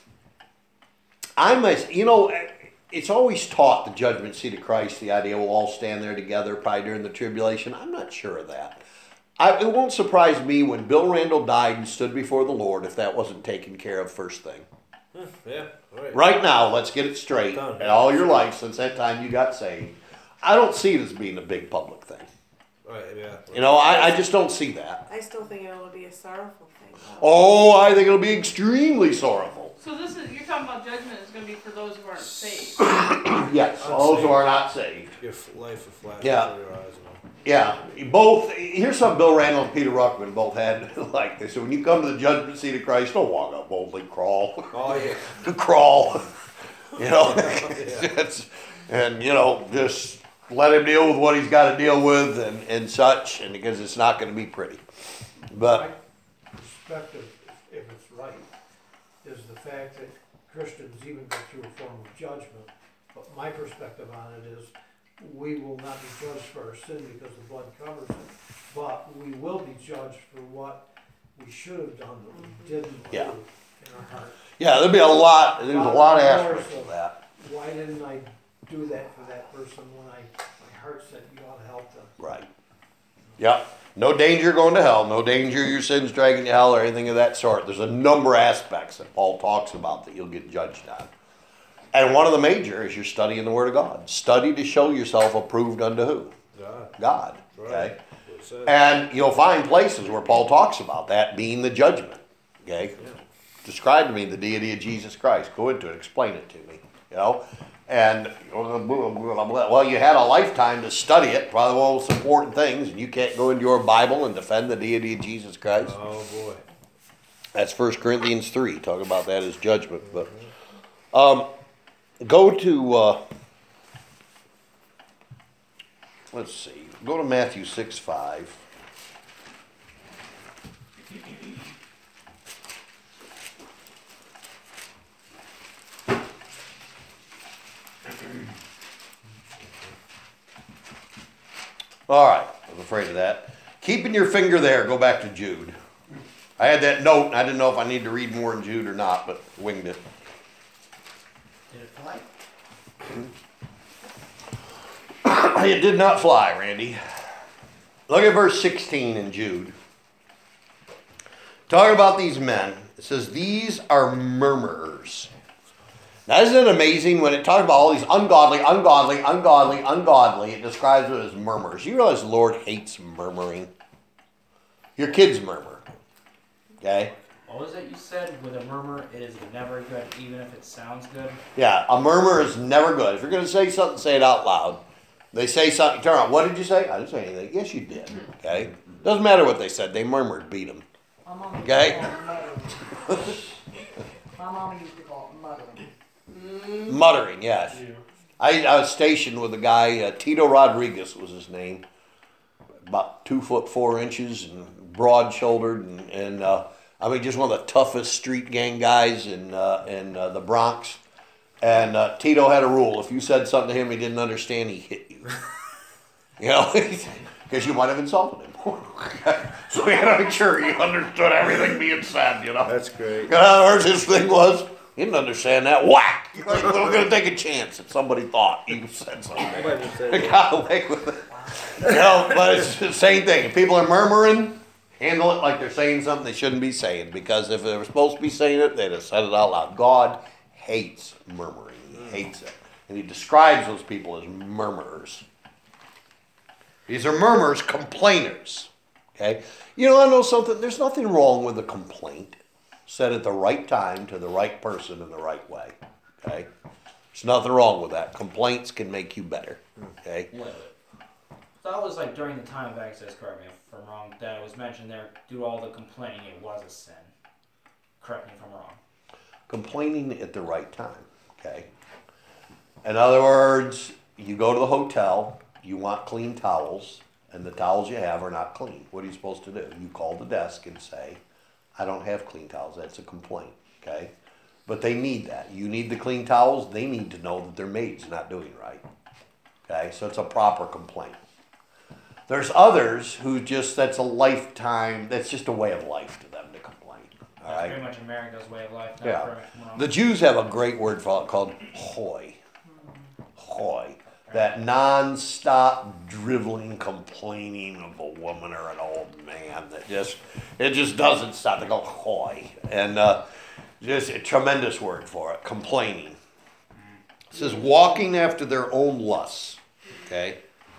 It's always taught the judgment seat of Christ, the idea we'll all stand there together probably during the tribulation. I'm not sure of that. It won't surprise me when Bill Randall died and stood before the Lord if that wasn't taken care of first thing. Yeah, right. Right now, let's get it straight. Done. And all your life since that time you got saved. I don't see it as being a big public thing. Right, yeah. You know, I just don't see that. I still think it will be a sorrowful thing. Oh, I think it'll be extremely sorrowful. So you're talking about judgment is going to be for those who aren't saved. Yes, those who are not saved. Your life will flash Yeah. before your eyes. Yeah, both. Here's something Bill Randall and Peter Ruckman both had like this. So when you come to the judgment seat of Christ, don't walk up boldly, crawl. Oh, yeah. Crawl. You know, Yeah. and you know, just let him deal with what he's got to deal with and such, and because it's not going to be pretty. But My perspective, if it's right, is the fact that Christians even go through a form of judgment. But my perspective on it is, we will not be judged for our sin because the blood covers it, but we will be judged for what we should have done that we didn't do Yeah. in our heart. Yeah, there's a lot of aspects of that. Why didn't I do that for that person when my heart said you ought to help them? Right. Yep. No danger going to hell. No danger your sins dragging you to hell or anything of that sort. There's a number of aspects that Paul talks about that you'll get judged on. And one of the major is you're studying the Word of God. Study to show yourself approved unto who? God. Okay? And you'll find places where Paul talks about that being the judgment. Okay? Yeah. Describe to me the deity of Jesus Christ. Go into it. Explain it to me. You know? And, well, you had a lifetime to study it, probably one of the most important things, and you can't go into your Bible and defend the deity of Jesus Christ. Oh, boy. That's 1 Corinthians 3, talk about that as judgment. But go to, let's see, go to Matthew 6:5. All right, I was afraid of that. Keeping your finger there, go back to Jude. I had that note, and I didn't know if I needed to read more in Jude or not, but winged it. Did it fly? It did not fly, Randy. Look at verse 16 in Jude. Talking about these men, it says, these are murmurers. Now, isn't it amazing when it talks about all these ungodly, it describes it as murmurers. You realize the Lord hates murmuring? Your kids murmur. Okay? What was it you said? With a murmur, it is never good, even if it sounds good. Yeah, a murmur is never good. If you're going to say something, say it out loud. They say something, turn around. What did you say? I didn't say anything. Yes, you did. Okay? Doesn't matter what they said. They murmured. Beat them. Okay? My mama used to call it muttering. Muttering, yes. I was stationed with a guy, Tito Rodriguez was his name, about 2'4" and broad-shouldered, and I mean just one of the toughest street gang guys in the Bronx. And Tito had a rule: if you said something to him he didn't understand, he hit you. You know, because you might have insulted him. So we had to make sure he understood everything being said. You know, That's great. in other words, his thing was, he didn't understand that. Whack! We're going to take a chance that somebody thought you said something. Somebody just said I that. got away with it. You know, but it's the same thing. If people are murmuring, handle it like they're saying something they shouldn't be saying. Because if they were supposed to be saying it, they'd have said it out loud. God hates murmuring. He hates it. And he describes those people as murmurers. These are murmurers, complainers. Okay? You know, I know something. There's nothing wrong with a complaint said at the right time to the right person in the right way. Okay? There's nothing wrong with that. Complaints can make you better. Okay? Yeah. So that was like during the time of Exodus, correct me if I'm wrong, that it was mentioned there, do all the complaining, it was a sin. Correct me if I'm wrong. Complaining at the right time. Okay? In other words, you go to the hotel, you want clean towels, and the towels you have are not clean. What are you supposed to do? You call the desk and say, I don't have clean towels. That's a complaint. Okay? But they need that. You need the clean towels. They need to know that their maid's not doing right. Okay? So it's a proper complaint. There's others who just, that's a lifetime, that's just a way of life to them to complain. All That's right? pretty much America's way of life. Now, Yeah. correct me if I'm wrong. The Jews have a great word for it called hoy. Hoy. That non-stop driveling complaining of a woman or an old man that it just doesn't stop. They go hoy. And just a tremendous word for it, complaining. It says walking after their own lusts. Okay?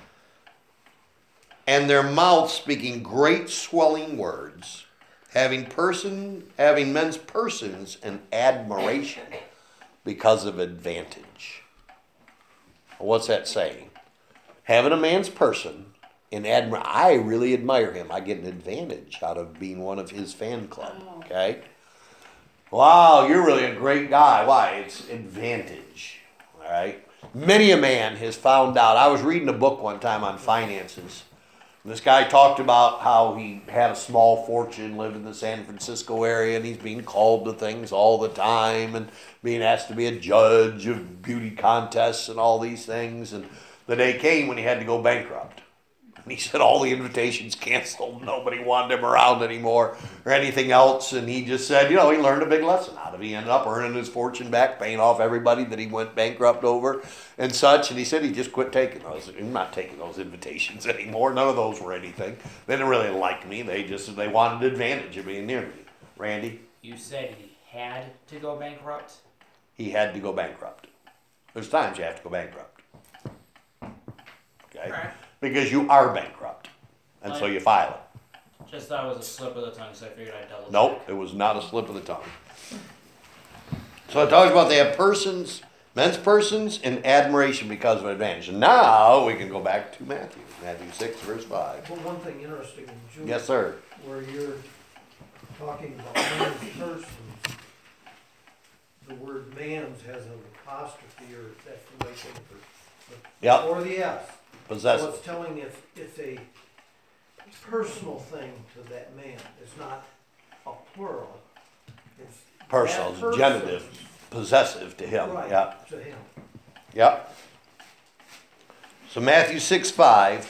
And their mouth speaking great swelling words, having men's persons in admiration because of advantage. What's that saying? Having a man's person in admiration. I really admire him. I get an advantage out of being one of his fan club. Okay? Wow, you're really a great guy. Why? It's advantage. All right? Many a man has found out. I was reading a book one time on finances. This guy talked about how he had a small fortune, lived in the San Francisco area, and he's being called to things all the time and being asked to be a judge of beauty contests and all these things. And the day came when he had to go bankrupt. And he said all the invitations canceled. Nobody wanted him around anymore or anything else. And he just said, he learned a big lesson out of it. He ended up earning his fortune back, paying off everybody that he went bankrupt over and such. And he said he just quit taking those. I'm not taking those invitations anymore. None of those were anything. They didn't really like me. They wanted advantage of being near me. Randy? You said he had to go bankrupt? He had to go bankrupt. There's times you have to go bankrupt. Okay? Alright. Because you are bankrupt. And so you file it. Just thought it was a slip of the tongue, so I figured I'd double check. Nope, it was not a slip of the tongue. So it talks about they have men's persons in admiration because of advantage. And now we can go back to Matthew 6, verse 5. Well, one thing interesting in Jude. Yes, sir. Where you're talking about man's persons, the word man's has an apostrophe or exclamation Yep. or the S. So Possessive. it's telling it's a personal thing to that man. It's not a plural. It's Personal, that person. genitive, possessive to him. Right, Yep. to him. Yep. So Matthew 6, 5.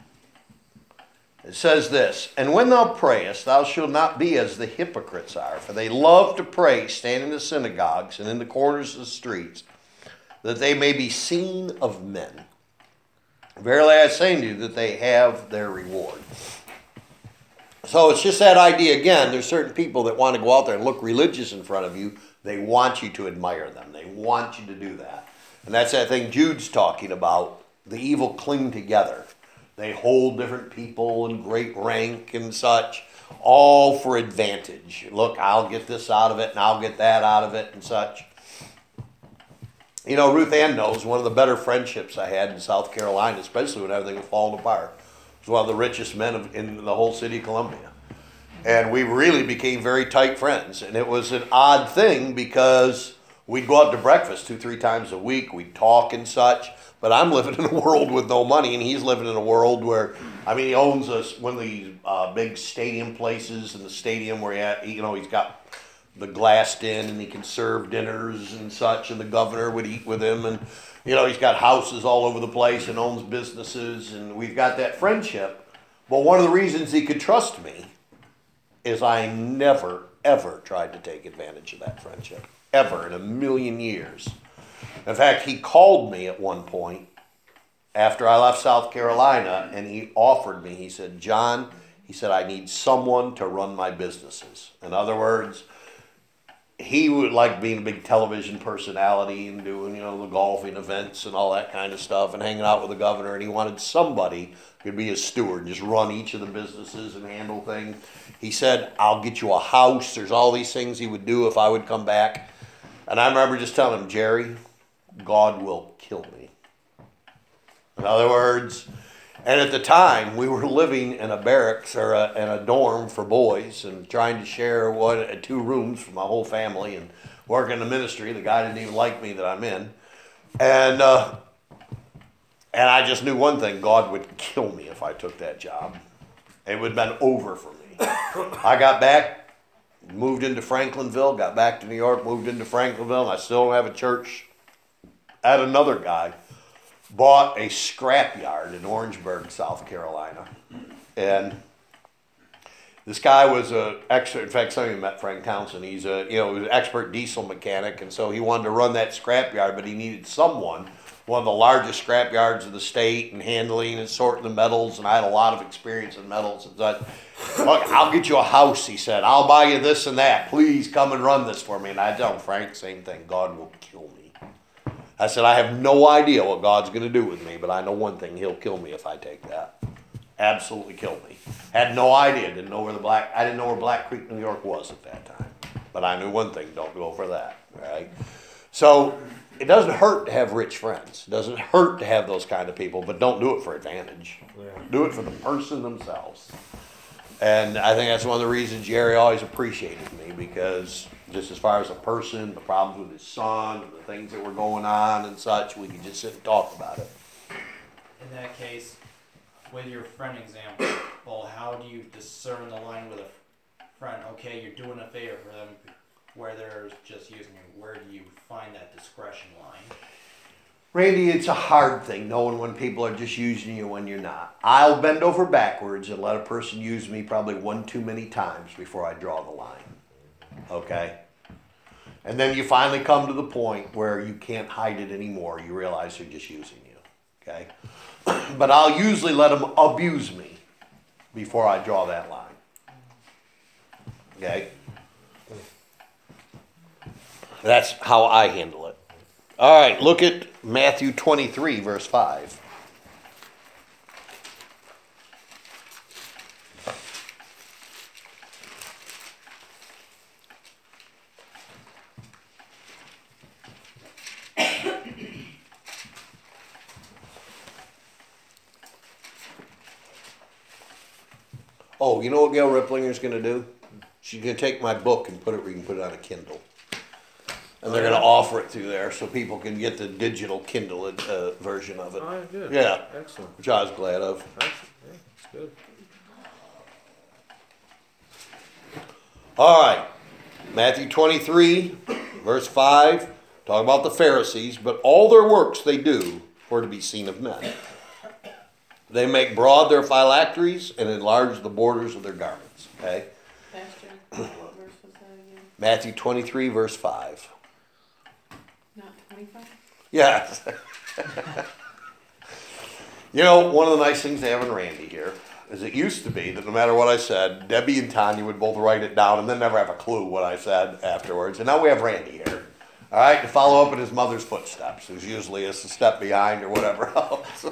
It says this, and when thou prayest, thou shalt not be as the hypocrites are, for they love to pray, stand in the synagogues and in the corners of the streets, that they may be seen of men. Verily I say unto you that they have their reward. So it's just that idea again. There's certain people that want to go out there and look religious in front of you. They want you to admire them. They want you to do that. And that's that thing Jude's talking about. The evil cling together. They hold different people in great rank and such, all for advantage. Look, I'll get this out of it and I'll get that out of it and such. Ruth Ann knows one of the better friendships I had in South Carolina, especially when everything was falling apart, was one of the richest men in the whole city of Columbia. And we really became very tight friends. And it was an odd thing because we'd go out to breakfast 2-3 times a week. We'd talk and such. But I'm living in a world with no money, and he's living in a world where, he owns one of these big stadium places in the stadium where he's got the glassed in and he can serve dinners and such, and the governor would eat with him, and he's got houses all over the place and owns businesses, and we've got that friendship. But one of the reasons he could trust me is I never, ever tried to take advantage of that friendship. Ever in a million years. In fact, he called me at one point after I left South Carolina, and he offered me, he said, John, he said, I need someone to run my businesses. In other words, he would like being a big television personality and doing, the golfing events and all that kind of stuff and hanging out with the governor. And he wanted somebody who could be his steward and just run each of the businesses and handle things. He said, I'll get you a house. There's all these things he would do if I would come back. And I remember just telling him, Jerry, God will kill me. In other words, and at the time, we were living in a barracks or in a dorm for boys and trying to share 2 rooms for my whole family and working in the ministry. The guy didn't even like me that I'm in. And I just knew one thing, God would kill me if I took that job. It would have been over for me. I got back, moved into Franklinville, got back to New York, moved into Franklinville, and I still don't have a church. I had another guy bought a scrapyard in Orangeburg, South Carolina. And this guy was an expert. In fact, some of you met Frank Townsend. He's he was an expert diesel mechanic, and so he wanted to run that scrapyard, but he needed someone, one of the largest scrapyards of the state, and handling and sorting the metals, and I had a lot of experience in metals and such. Look, I'll get you a house, he said. I'll buy you this and that. Please come and run this for me. And I tell him, Frank, same thing. God will kill me. I said, I have no idea what God's going to do with me, but I know one thing, he'll kill me if I take that. Absolutely kill me. Had no idea, I didn't know where Black Creek, New York was at that time. But I knew one thing, don't go for that, right? So it doesn't hurt to have rich friends. It doesn't hurt to have those kind of people, but don't do it for advantage. Yeah. Do it for the person themselves. And I think that's one of the reasons Jerry always appreciated me, because just as far as a person, the problems with his son, the things that were going on and such, we could just sit and talk about it. In that case, with your friend example, well, how do you discern the line with a friend? Okay, you're doing a favor for them where they're just using you. Where do you find that discretion line? Randy, it's a hard thing knowing when people are just using you when you're not. I'll bend over backwards and let a person use me probably one too many times before I draw the line. Okay? And then you finally come to the point where you can't hide it anymore. You realize they're just using you. Okay? But I'll usually let them abuse me before I draw that line. Okay? That's how I handle it. All right, look at Matthew 23, verse 5. Oh, you know what Gail Riplinger's going to do? She's going to take my book and put it where you can put it on a Kindle. And they're going to offer it through there so people can get the digital Kindle version of it. All right, good. Yeah, Excellent. which I was glad of. Excellent. Yeah, it's good. All right, Matthew 23, verse 5, talk about the Pharisees, but all their works they do for to be seen of men. They make broad their phylacteries and enlarge the borders of their garments. Okay? Pastor, what verse was that again? Matthew 23, verse 5. Not 25? Yes. You know, one of the nice things they have in Randy here is it used to be that no matter what I said, Debbie and Tanya would both write it down and then never have a clue what I said afterwards. And now we have Randy here. All right, to follow up in his mother's footsteps, who's usually a step behind or whatever else.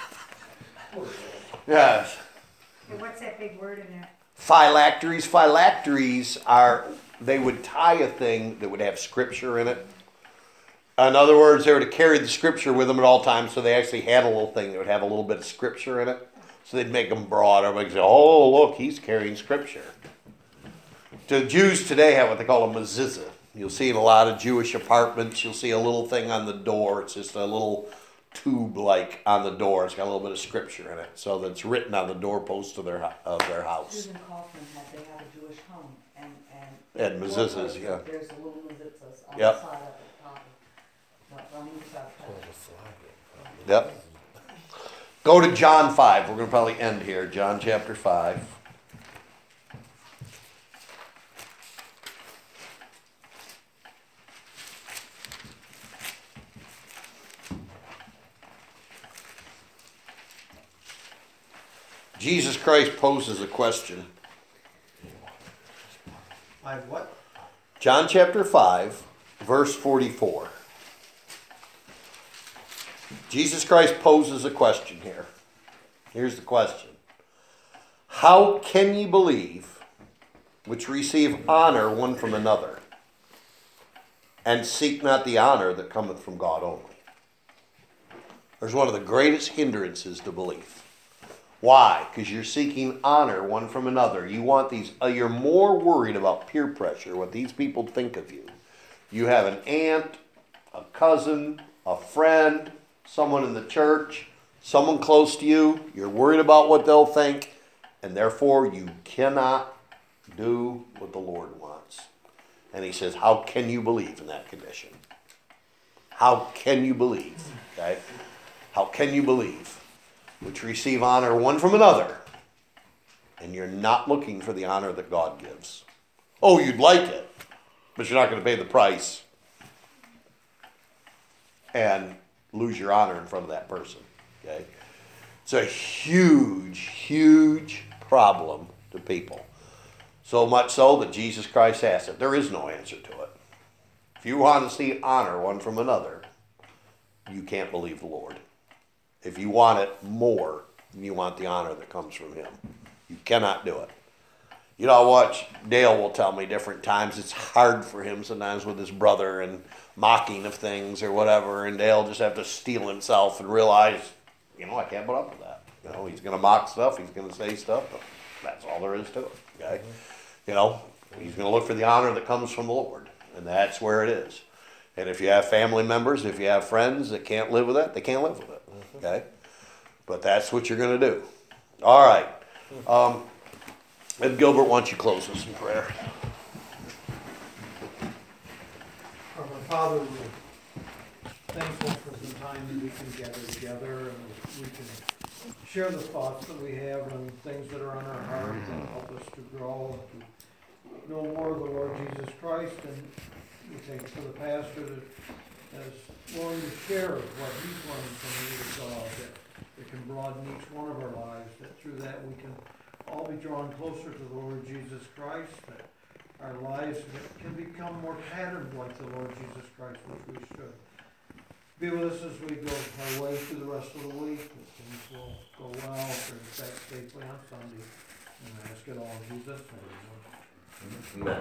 Yes. And what's that big word in there? Phylacteries. Phylacteries are, they would tie a thing that would have scripture in it. In other words, they were to carry the scripture with them at all times, so they actually had a little thing that would have a little bit of scripture in it. So they'd make them broad. Everybody could say, oh, look, he's carrying scripture. The Jews today have what they call a mezuzah. You'll see in a lot of Jewish apartments, you'll see a little thing on the door. It's just a little tube-like on the door. It's got a little bit of scripture in it. So that's written on the doorpost of their house. Susan Kaufman they have a Jewish home, and And mezuzahs, yeah. There's a little mezuzahs on Yep. the side of the top of, on each side of the Yep. Go to John 5. We're going to probably end here. John chapter 5. Jesus Christ poses a question. Like what? John chapter 5, verse 44. Jesus Christ poses a question here. Here's the question. How can ye believe which receive honor one from another, and seek not the honor that cometh from God only? There's one of the greatest hindrances to belief. Why? Because you're seeking honor one from another. You want these. You're more worried about peer pressure, what these people think of you. You have an aunt, a cousin, a friend, someone in the church, someone close to you. You're worried about what they'll think, and therefore you cannot do what the Lord wants. And he says, how can you believe in that condition? How can you believe? Okay? How can you believe? Which receive honor one from another, and you're not looking for the honor that God gives. Oh, you'd like it, but you're not going to pay the price and lose your honor in front of that person. Okay? It's a huge, huge problem to people. So much so that Jesus Christ asked it. There is no answer to it. If you want to see honor one from another, you can't believe the Lord. If you want it more than you want the honor that comes from him, you cannot do it. You know what? Dale will tell me different times it's hard for him sometimes with his brother and mocking of things or whatever, and Dale just have to steel himself and realize, I can't put up with that. He's going to mock stuff, he's going to say stuff, but that's all there is to it. Okay? He's going to look for the honor that comes from the Lord, and that's where it is. And if you have family members, if you have friends that can't live with it, they can't live with it. Okay? But that's what you're going to do. All right. Ed Gilbert, why don't you close us in prayer? Our Father, we're thankful for the time that we can gather together and we can share the thoughts that we have and things that are on our heart that help us to grow, to know more of the Lord Jesus Christ. And we thank for the pastor that is willing to share what he's learned from the Word of God, that it can broaden each one of our lives, that through that we can all be drawn closer to the Lord Jesus Christ, that our lives can become more patterned like the Lord Jesus Christ, which we should. Be with us as we go our way through the rest of the week, that things will go well, bring us back safely on Sunday. And I ask it all in Jesus' name. Amen.